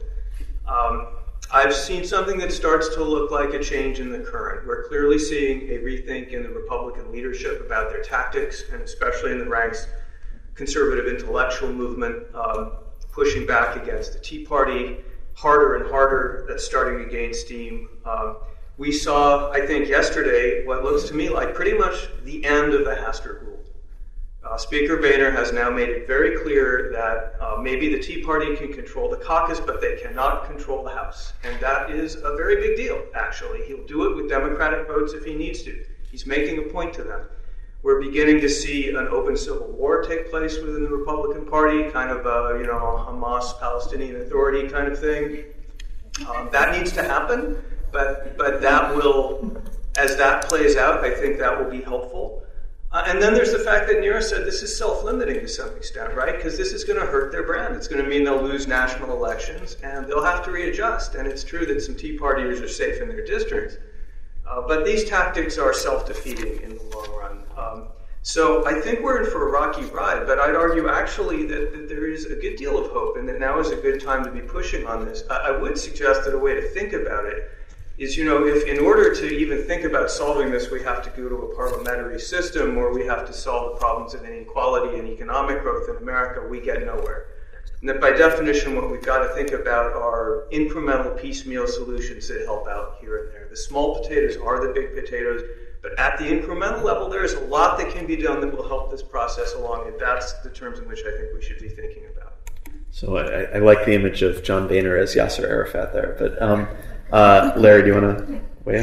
I've seen something that starts to look like a change in the current. We're clearly seeing a rethink in the Republican leadership about their tactics, and especially in the ranks conservative intellectual movement, pushing back against the Tea Party harder and harder. That's starting to gain steam. We saw, I think, yesterday what looks to me like pretty much the end of the Hastert rule. Speaker Boehner has now made it very clear that maybe the Tea Party can control the caucus, but they cannot control the House. And that is a very big deal, actually. He'll do it with Democratic votes if he needs to. He's making a point to them. We're beginning to see an open civil war take place within the Republican Party, kind of a Hamas, Palestinian Authority kind of thing. That needs to happen, but that will, as that plays out, I think that will be helpful. And then there's the fact that Neera said this is self-limiting to some extent, right? Because this is going to hurt their brand. It's going to mean they'll lose national elections, and they'll have to readjust. And it's true that some Tea Partiers are safe in their districts. But these tactics are self-defeating in the long run. So I think we're in for a rocky ride, but I'd argue actually that there is a good deal of hope and that now is a good time to be pushing on this. I would suggest that a way to think about it is, if in order to even think about solving this, we have to go to a parliamentary system or we have to solve the problems of inequality and economic growth in America, we get nowhere. And that by definition, what we've got to think about are incremental piecemeal solutions that help out here and there. The small potatoes are the big potatoes, but at the incremental level, there is a lot that can be done that will help this process along, and that's the terms in which I think we should be thinking about. So I like the image of John Boehner as Yasser Arafat there, but Larry, do you want to weigh in?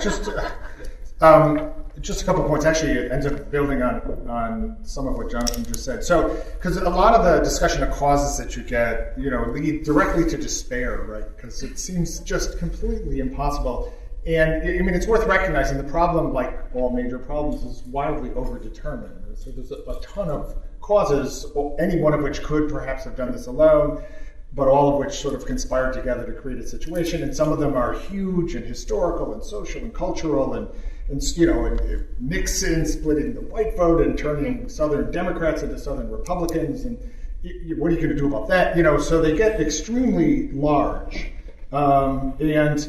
Sure. Just a couple points. Actually, it ends up building on some of what Jonathan just said. So, because a lot of the discussion of causes that you get, lead directly to despair, right? Because it seems just completely impossible. And it's worth recognizing the problem, like all major problems, is wildly overdetermined. So there's a ton of causes, any one of which could perhaps have done this alone. but all of which sort of conspired together to create a situation. And some of them are huge and historical and social and cultural, and Nixon splitting the white vote and turning Southern Democrats into Southern Republicans, and what are you going to do about that? So they get extremely large, and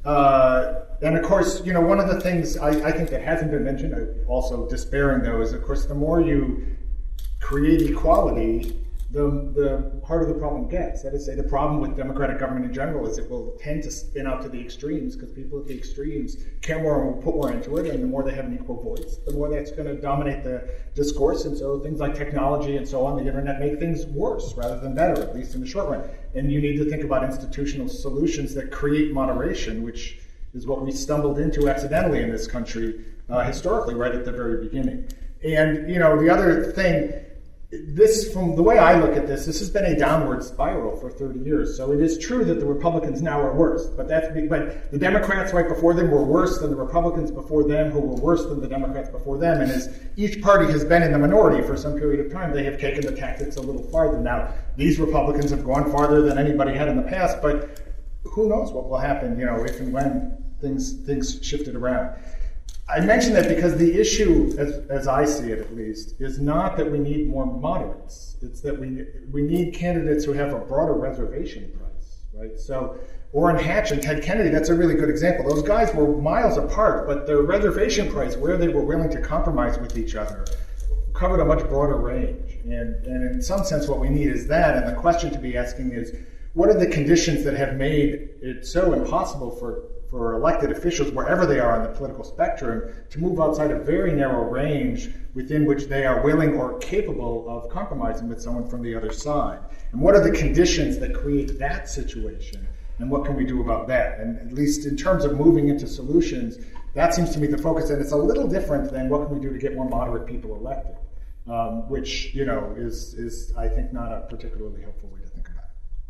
of course, one of the things I think that hasn't been mentioned, also despairing though, is of course the more you create equality, the harder the problem gets. That is to say, the problem with democratic government in general is it will tend to spin out to the extremes, because people at the extremes care more and will put more into it, and the more they have an equal voice, the more that's going to dominate the discourse. And so things like technology and so on, the internet, make things worse rather than better, at least in the short run. And you need to think about institutional solutions that create moderation, which is what we stumbled into accidentally in this country historically, right at the very beginning. And the other thing, this, from the way I look at this has been a downward spiral for 30 years. So it is true that the Republicans now are worse, but the Democrats right before them were worse than the Republicans before them, who were worse than the Democrats before them. And as each party has been in the minority for some period of time, they have taken the tactics a little farther. Now, these Republicans have gone farther than anybody had in the past, but who knows what will happen, if and when things shifted around. I mention that because the issue, as I see it at least, is not that we need more moderates. It's that we need candidates who have a broader reservation price, right? So Orrin Hatch and Ted Kennedy, that's a really good example. Those guys were miles apart, but their reservation price, where they were willing to compromise with each other, covered a much broader range. And in some sense what we need is that, and the question to be asking is, what are the conditions that have made it so impossible for elected officials, wherever they are on the political spectrum, to move outside a very narrow range within which they are willing or capable of compromising with someone from the other side? And what are the conditions that create that situation? And what can we do about that? And at least in terms of moving into solutions, that seems to me the focus. And it's a little different than what can we do to get more moderate people elected, which is I think not a particularly helpful way to think about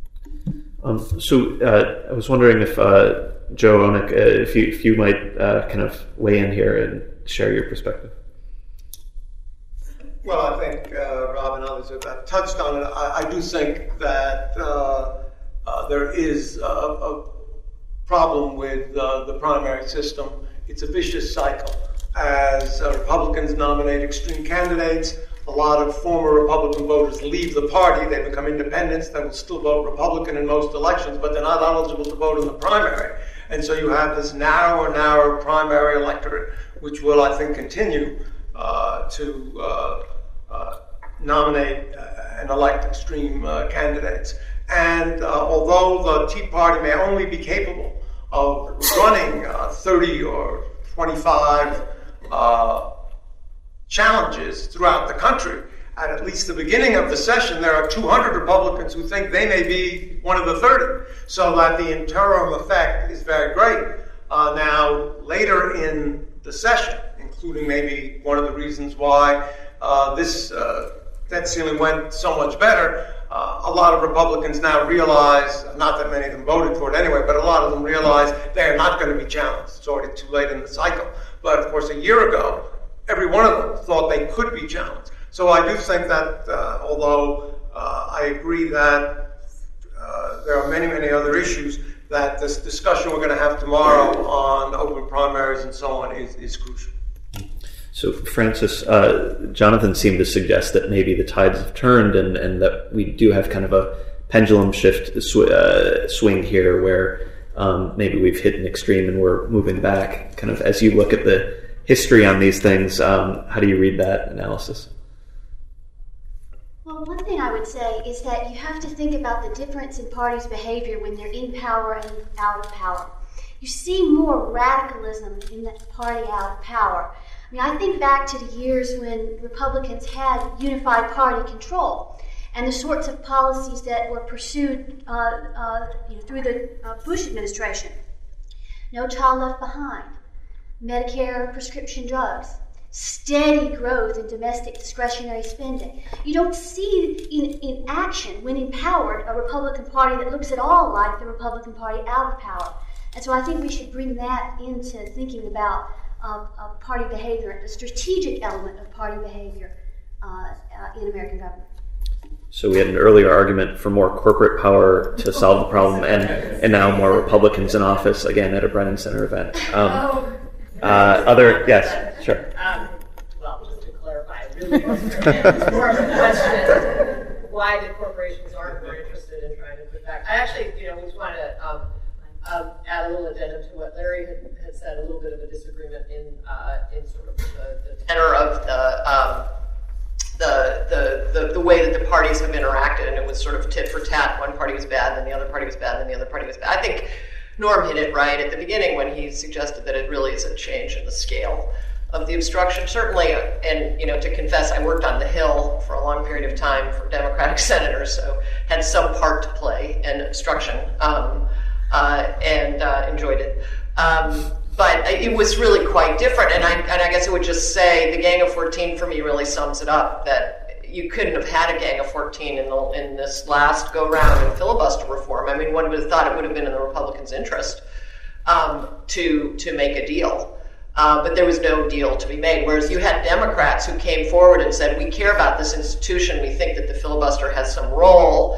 it. So I was wondering if Joe Onek, if you might kind of weigh in here and share your perspective. Well, I think Rob and others have touched on it. I do think that there is a problem with the primary system. It's a vicious cycle. As Republicans nominate extreme candidates, a lot of former Republican voters leave the party. They become independents. They will still vote Republican in most elections, but they're not eligible to vote in the primary. And so you have this narrow primary electorate, which will, I think, continue to nominate and elect extreme candidates. And although the Tea Party may only be capable of running 30 or 25 challenges throughout the country, at least the beginning of the session, there are 200 Republicans who think they may be one of the 30, so that the interim effect is very great. Now, later in the session, including maybe one of the reasons why this debt ceiling went so much better, a lot of Republicans now realize, not that many of them voted for it anyway, but a lot of them realize they're not going to be challenged. It's already too late in the cycle. But of course, a year ago, every one of them thought they could be challenged. So I do think that although I agree that there are many other issues, that this discussion we're going to have tomorrow on open primaries and so on is crucial. So, Francis, Jonathan seemed to suggest that maybe the tides have turned and that we do have kind of a pendulum shift swing here where maybe we've hit an extreme and we're moving back. Kind of as you look at the history on these things, how do you read that analysis? Well, one thing I would say is that you have to think about the difference in parties' behavior when they're in power and out of power. You see more radicalism in the party out of power. I mean, I think back to the years when Republicans had unified party control and the sorts of policies that were pursued through the Bush administration. No Child Left Behind, Medicare prescription drugs, steady growth in domestic discretionary spending. You don't see in action, when empowered, a Republican Party that looks at all like the Republican Party out of power. And so I think we should bring that into thinking about party behavior, the strategic element of party behavior in American government. So we had an earlier argument for more corporate power to solve the problem, and now more Republicans in office, again, at a Brennan Center event. Yes, sure. Well, just to clarify, it really wasn't more of a question why the corporations aren't more interested in trying to put back. I actually, we just wanted to add a little addendum to what Larry had said, a little bit of a disagreement in sort of the tenor of the way that the parties have interacted, and it was sort of tit for tat. One party was bad, then the other party was bad, then the other party was bad. I think Norm hit it right at the beginning when he suggested that it really is a change in the scale of the obstruction. Certainly, and to confess, I worked on the Hill for a long period of time for Democratic senators, so had some part to play in obstruction, and enjoyed it. But it was really quite different, and I guess I would just say the Gang of 14 for me really sums it up, that you couldn't have had a Gang of 14 in this last go-round in filibuster reform. I mean, one would have thought it would have been in the Republicans' interest to make a deal. But there was no deal to be made, whereas you had Democrats who came forward and said, we care about this institution, we think that the filibuster has some role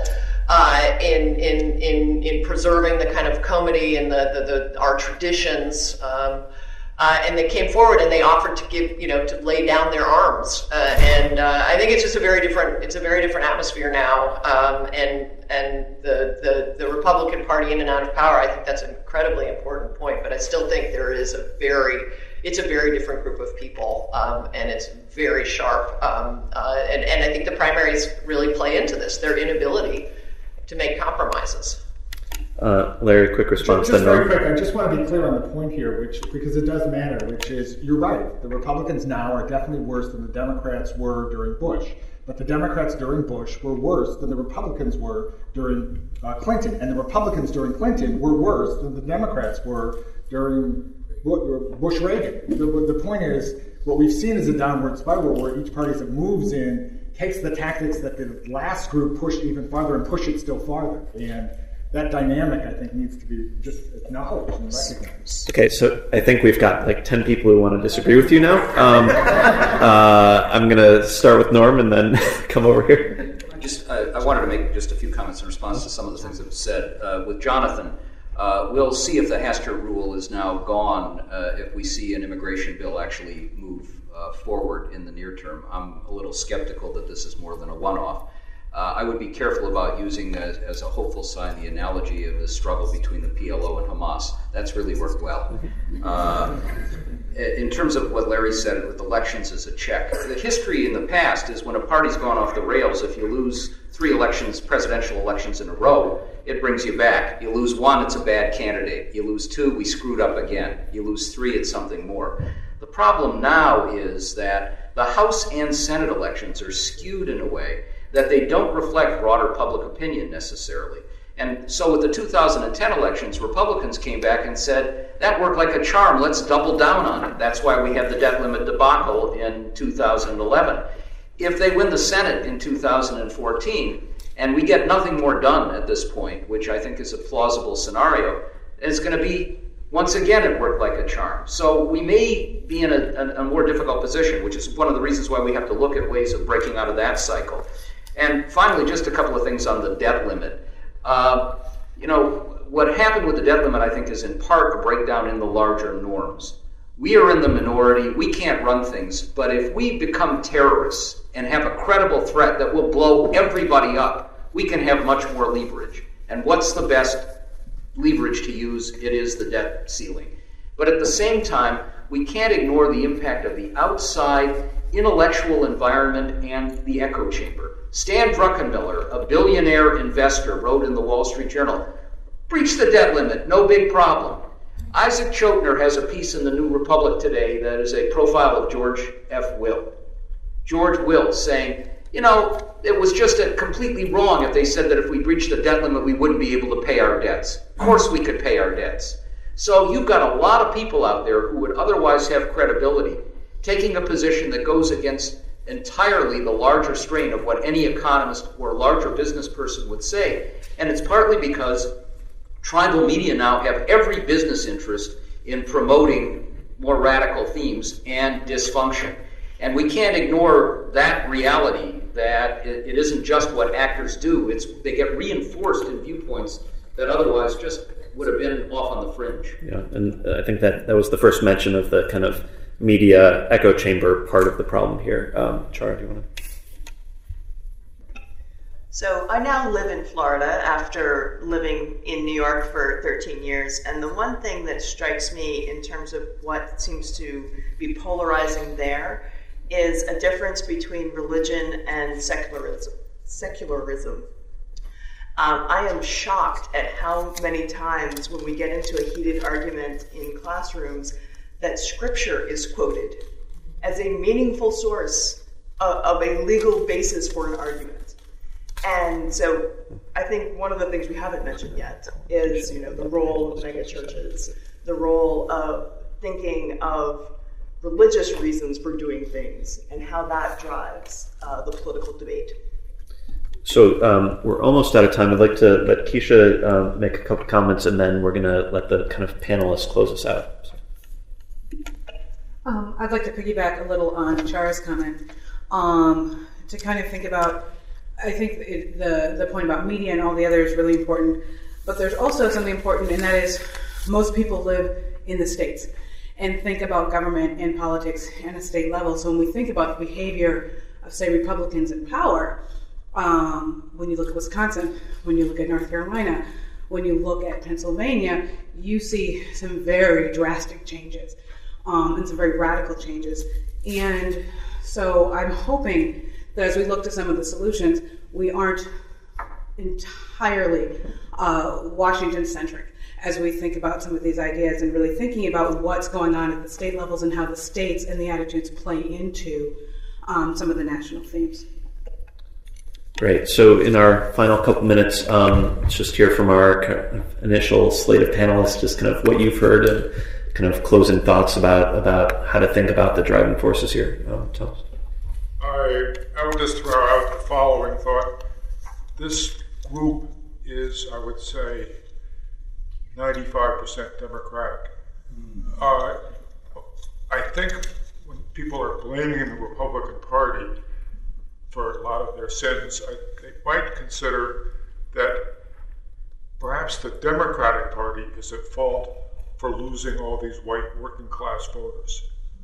in preserving the kind of comity and our traditions, and they came forward and they offered to give, to lay down their arms, and I think it's just a very different atmosphere now, and the Republican Party in and out of power. I think that's an incredibly important point, but I still think it's a very different group of people, and it's very sharp, and I think the primaries really play into this, their inability to make compromises. Larry, quick response. Just very quick, I just want to be clear on the point here, because it does matter, which is, you're right, the Republicans now are definitely worse than the Democrats were during Bush. But the Democrats during Bush were worse than the Republicans were during Clinton. And the Republicans during Clinton were worse than the Democrats were during Bush-Reagan. The point is, what we've seen is a downward spiral where each party that moves in takes the tactics that the last group pushed even farther and push it still farther. And that dynamic, I think, needs to be just acknowledged and recognized. Okay, so I think we've got like 10 people who want to disagree with you now. I'm going to start with Norm and then come over here. I wanted to make just a few comments in response to some of the things that were said. With Jonathan, we'll see if the Hastert rule is now gone, if we see an immigration bill actually move forward in the near term. I'm a little skeptical that this is more than a one-off. I would be careful about using as a hopeful sign the analogy of the struggle between the PLO and Hamas. That's really worked well. In terms of what Larry said with elections as a check, the history in the past is when a party's gone off the rails, if you lose 3 elections, presidential elections in a row, it brings you back. You lose 1, it's a bad candidate. You lose 2, we screwed up again. You lose 3, it's something more. The problem now is that the House and Senate elections are skewed in a way that they don't reflect broader public opinion necessarily. And so with the 2010 elections, Republicans came back and said, that worked like a charm, let's double down on it. That's why we had the debt limit debacle in 2011. If they win the Senate in 2014, and we get nothing more done at this point, which I think is a plausible scenario, it's going to be, once again, it worked like a charm. So we may be in a more difficult position, which is one of the reasons why we have to look at ways of breaking out of that cycle. And finally, just a couple of things on the debt limit. What happened with the debt limit, I think, is in part a breakdown in the larger norms. We are in the minority. We can't run things. But if we become terrorists and have a credible threat that will blow everybody up, we can have much more leverage. And what's the best leverage to use? It is the debt ceiling. But at the same time, we can't ignore the impact of the outside intellectual environment and the echo chamber. Stan Druckenmiller, a billionaire investor, wrote in the Wall Street Journal, breach the debt limit, no big problem. Isaac Chotiner has a piece in the New Republic today that is a profile of George F. Will. George Will saying, it was just completely wrong if they said that if we breached the debt limit, we wouldn't be able to pay our debts. Of course we could pay our debts. So you've got a lot of people out there who would otherwise have credibility taking a position that goes against entirely the larger strain of what any economist or larger business person would say. And it's partly because tribal media now have every business interest in promoting more radical themes and dysfunction. And we can't ignore that reality that it isn't just what actors do, they get reinforced in viewpoints that otherwise just would have been off on the fringe. Yeah, and I think that was the first mention of the kind of media echo chamber part of the problem here. Chara, do you want to? So I now live in Florida after living in New York for 13 years, and the one thing that strikes me in terms of what seems to be polarizing there is a difference between religion and secularism. I am shocked at how many times when we get into a heated argument in classrooms that scripture is quoted as a meaningful source of a legal basis for an argument. And so I think one of the things we haven't mentioned yet is, the role of megachurches, the role of thinking of religious reasons for doing things, and how that drives the political debate. So we're almost out of time. I'd like to let Keisha make a couple comments, and then we're going to let the kind of panelists close us out. I'd like to piggyback a little on Chara's comment to kind of think about, I think the point about media and all the other is really important, but there's also something important, and that is most people live in the states and think about government and politics at a state level. So when we think about the behavior of, say, Republicans in power, when you look at Wisconsin, when you look at North Carolina, when you look at Pennsylvania, you see some very drastic changes and some very radical changes. And so I'm hoping that as we look to some of the solutions, we aren't entirely Washington-centric as we think about some of these ideas and really thinking about what's going on at the state levels and how the states and the attitudes play into some of the national themes. Great. So in our final couple minutes, let's just hear from our initial slate of panelists, just kind of what you've heard and kind of closing thoughts about how to think about the driving forces here. Tell us. I would just throw out the following thought. This group is, I would say, 95% Democratic. I think when people are blaming the Republican Party for a lot of their sins, they might consider that perhaps the Democratic Party is at fault for losing all these white working class voters.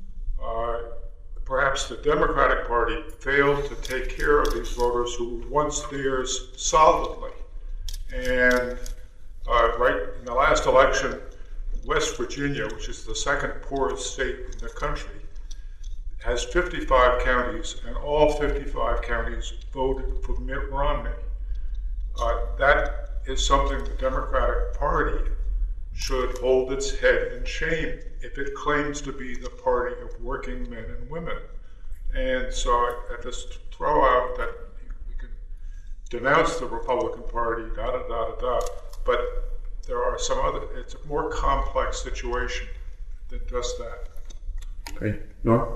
Perhaps the Democratic Party failed to take care of these voters who were once theirs solidly. And right in the last election, West Virginia, which is the second poorest state in the country, has 55 counties, and all 55 counties voted for Mitt Romney. That is something the Democratic Party should hold its head in shame if it claims to be the party of working men and women. And so I just throw out that we can denounce the Republican Party, but there are some other, it's a more complex situation than just that. Great. Nora?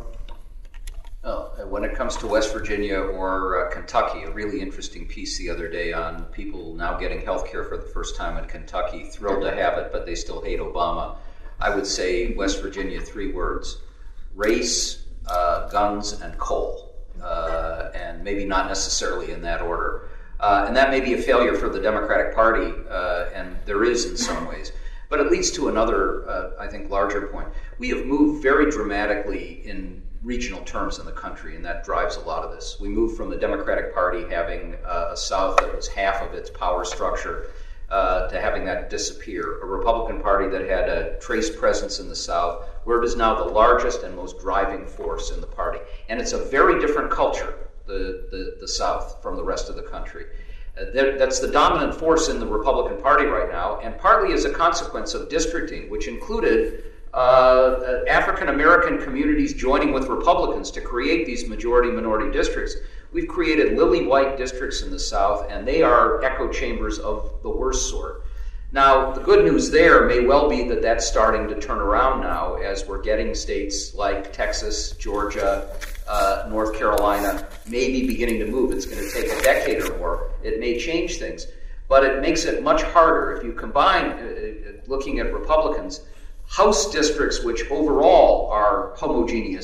When it comes to West Virginia or Kentucky, a really interesting piece the other day on people now getting health care for the first time in Kentucky, thrilled to have it, but they still hate Obama. I would say West Virginia, 3 words: race, guns, and coal. And maybe not necessarily in that order. And that may be a failure for the Democratic Party, and there is in some ways. But it leads to another, I think, larger point. We have moved very dramatically in regional terms in the country, and that drives a lot of this. We moved from the Democratic Party having a South that was half of its power structure to having that disappear, a Republican Party that had a trace presence in the South, where it is now the largest and most driving force in the party. And it's a very different culture, the South, from the rest of the country. That's the dominant force in the Republican Party right now, and partly as a consequence of districting, which included African American communities joining with Republicans to create these majority-minority districts. We've created lily-white districts in the South, and they are echo chambers of the worst sort. Now, the good news there may well be that that's starting to turn around now as we're getting states like Texas, Georgia, North Carolina, maybe beginning to move. It's going to take a decade or more. It may change things, but it makes it much harder. If you combine, looking at Republicans, House districts which overall are homogeneous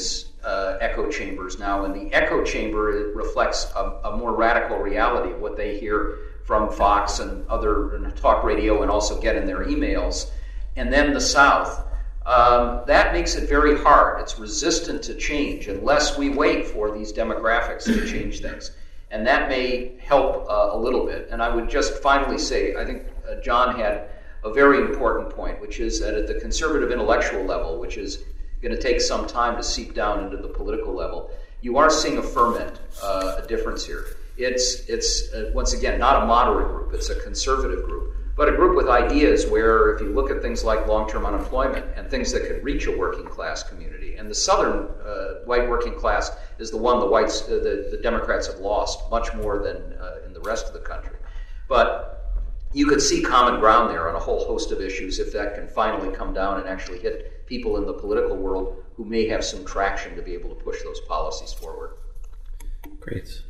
echo chambers now, and the echo chamber reflects a more radical reality of what they hear from Fox and other talk radio and also get in their emails. And then the South. That makes it very hard. It's resistant to change unless we wait for these demographics to change things. And that may help a little bit. And I would just finally say, I think John had a very important point, which is that at the conservative intellectual level, which is going to take some time to seep down into the political level, you are seeing a ferment, a difference here. It's once again, not a moderate group, it's a conservative group, but a group with ideas where if you look at things like long-term unemployment and things that could reach a working class community, and the southern white working class is the one the Democrats have lost much more than in the rest of the country. But you could see common ground there on a whole host of issues if that can finally come down and actually hit people in the political world who may have some traction to be able to push those policies forward. Great.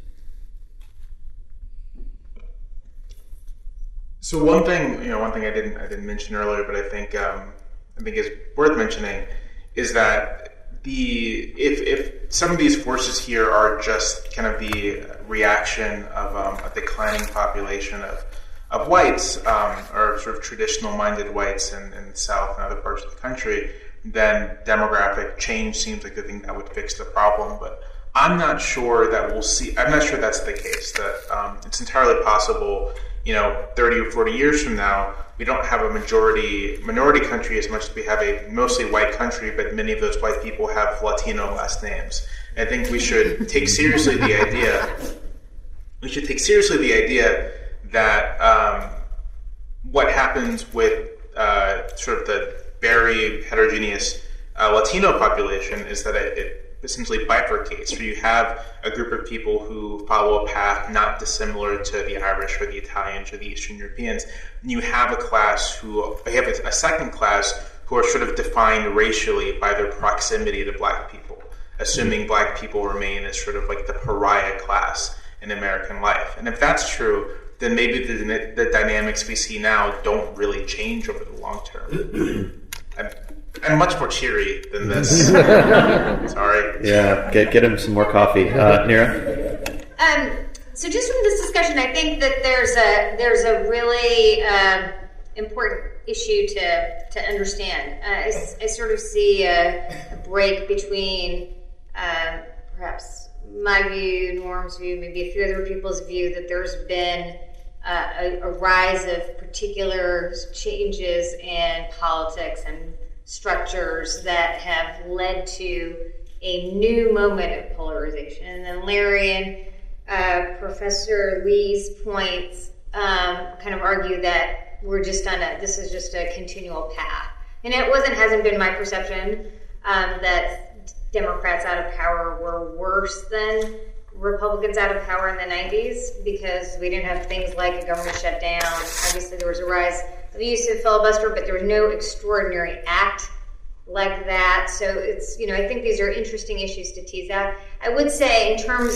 So one thing I didn't mention earlier, but I think is worth mentioning, is that if some of these forces here are just kind of the reaction of a declining population of whites, or sort of traditional-minded whites in the South and other parts of the country, then demographic change seems like the thing that would fix the problem. But I'm not sure that's the case. That it's entirely possible, 30 or 40 years from now, we don't have a minority country as much as we have a mostly white country, but many of those white people have Latino last names. And I think we should take seriously the idea. That what happens with sort of the very heterogeneous Latino population is that it essentially bifurcates. So you have a group of people who follow a path not dissimilar to the Irish or the Italians or the Eastern Europeans. And you have a second class who are sort of defined racially by their proximity to black people, assuming black people remain as sort of like the pariah class in American life. And if that's true, then maybe the dynamics we see now don't really change over the long term. I'm much more cheery than this. Sorry. Yeah, get him some more coffee. Nira? So just from this discussion, I think that there's a really important issue to understand. I sort of see a break between perhaps my view, Norm's view, maybe a few other people's view, that there's been a rise of particular changes in politics and structures that have led to a new moment of polarization. And then Larry and Professor Lee's points kind of argue that this is just a continual path. And it hasn't been my perception that Democrats out of power were worse than Republicans out of power in the 90s, because we didn't have things like a government shutdown. Obviously, there was a rise of the use of filibuster, but there was no extraordinary act like that. So it's, I think these are interesting issues to tease out. I would say in terms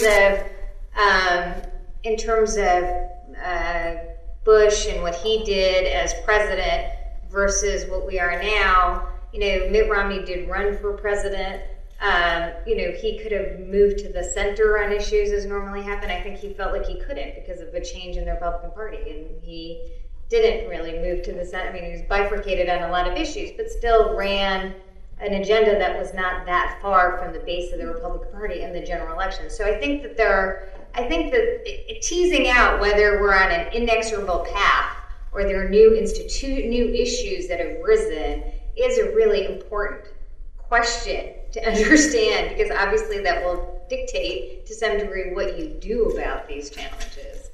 of Bush and what he did as president versus what we are now, Mitt Romney did run for president. He could have moved to the center on issues as normally happen. I think he felt like he couldn't because of a change in the Republican Party, and he didn't really move to the center. I mean, he was bifurcated on a lot of issues, but still ran an agenda that was not that far from the base of the Republican Party in the general election. So I think that teasing out whether we're on an inexorable path or there are new issues that have risen is a really important question to understand, because obviously that will dictate to some degree what you do about these challenges.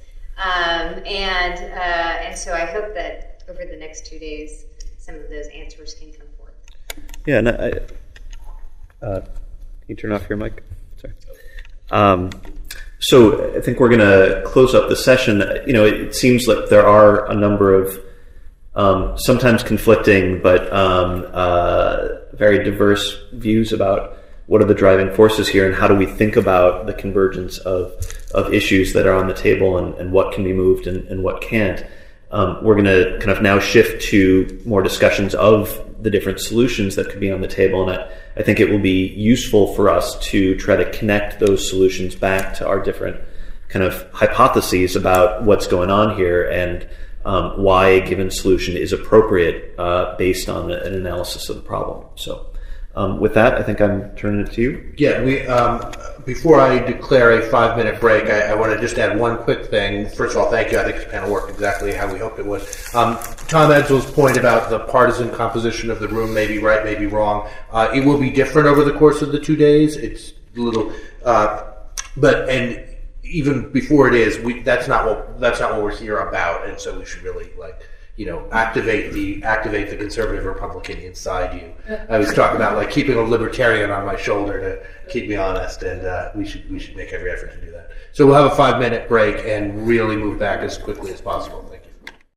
And so I hope that over the next 2 days, some of those answers can come forth. Yeah, and can you turn off your mic? Sorry. So I think we're going to close up the session. It seems like there are a number of sometimes conflicting but very diverse views about what are the driving forces here and how do we think about the convergence of issues that are on the table and what can be moved and what can't. we're going to kind of now shift to more discussions of the different solutions that could be on the table. And I think it will be useful for us to try to connect those solutions back to our different kind of hypotheses about what's going on here and why a given solution is appropriate based on an analysis of the problem. So with that, I think I'm turning it to you. Yeah, we before I declare a 5-minute break, I want to just add one quick thing. First of all, thank you. I think this panel worked exactly how we hoped it would. Tom Edsel's point about the partisan composition of the room may be right, may be wrong. It will be different over the course of the 2 days. It's a little, and even before it is, that's not what we're here about, and so we should really activate the conservative Republican inside you. I was talking about keeping a libertarian on my shoulder to keep me honest, and we should make every effort to do that. So we'll have a 5-minute break and really move back as quickly as possible.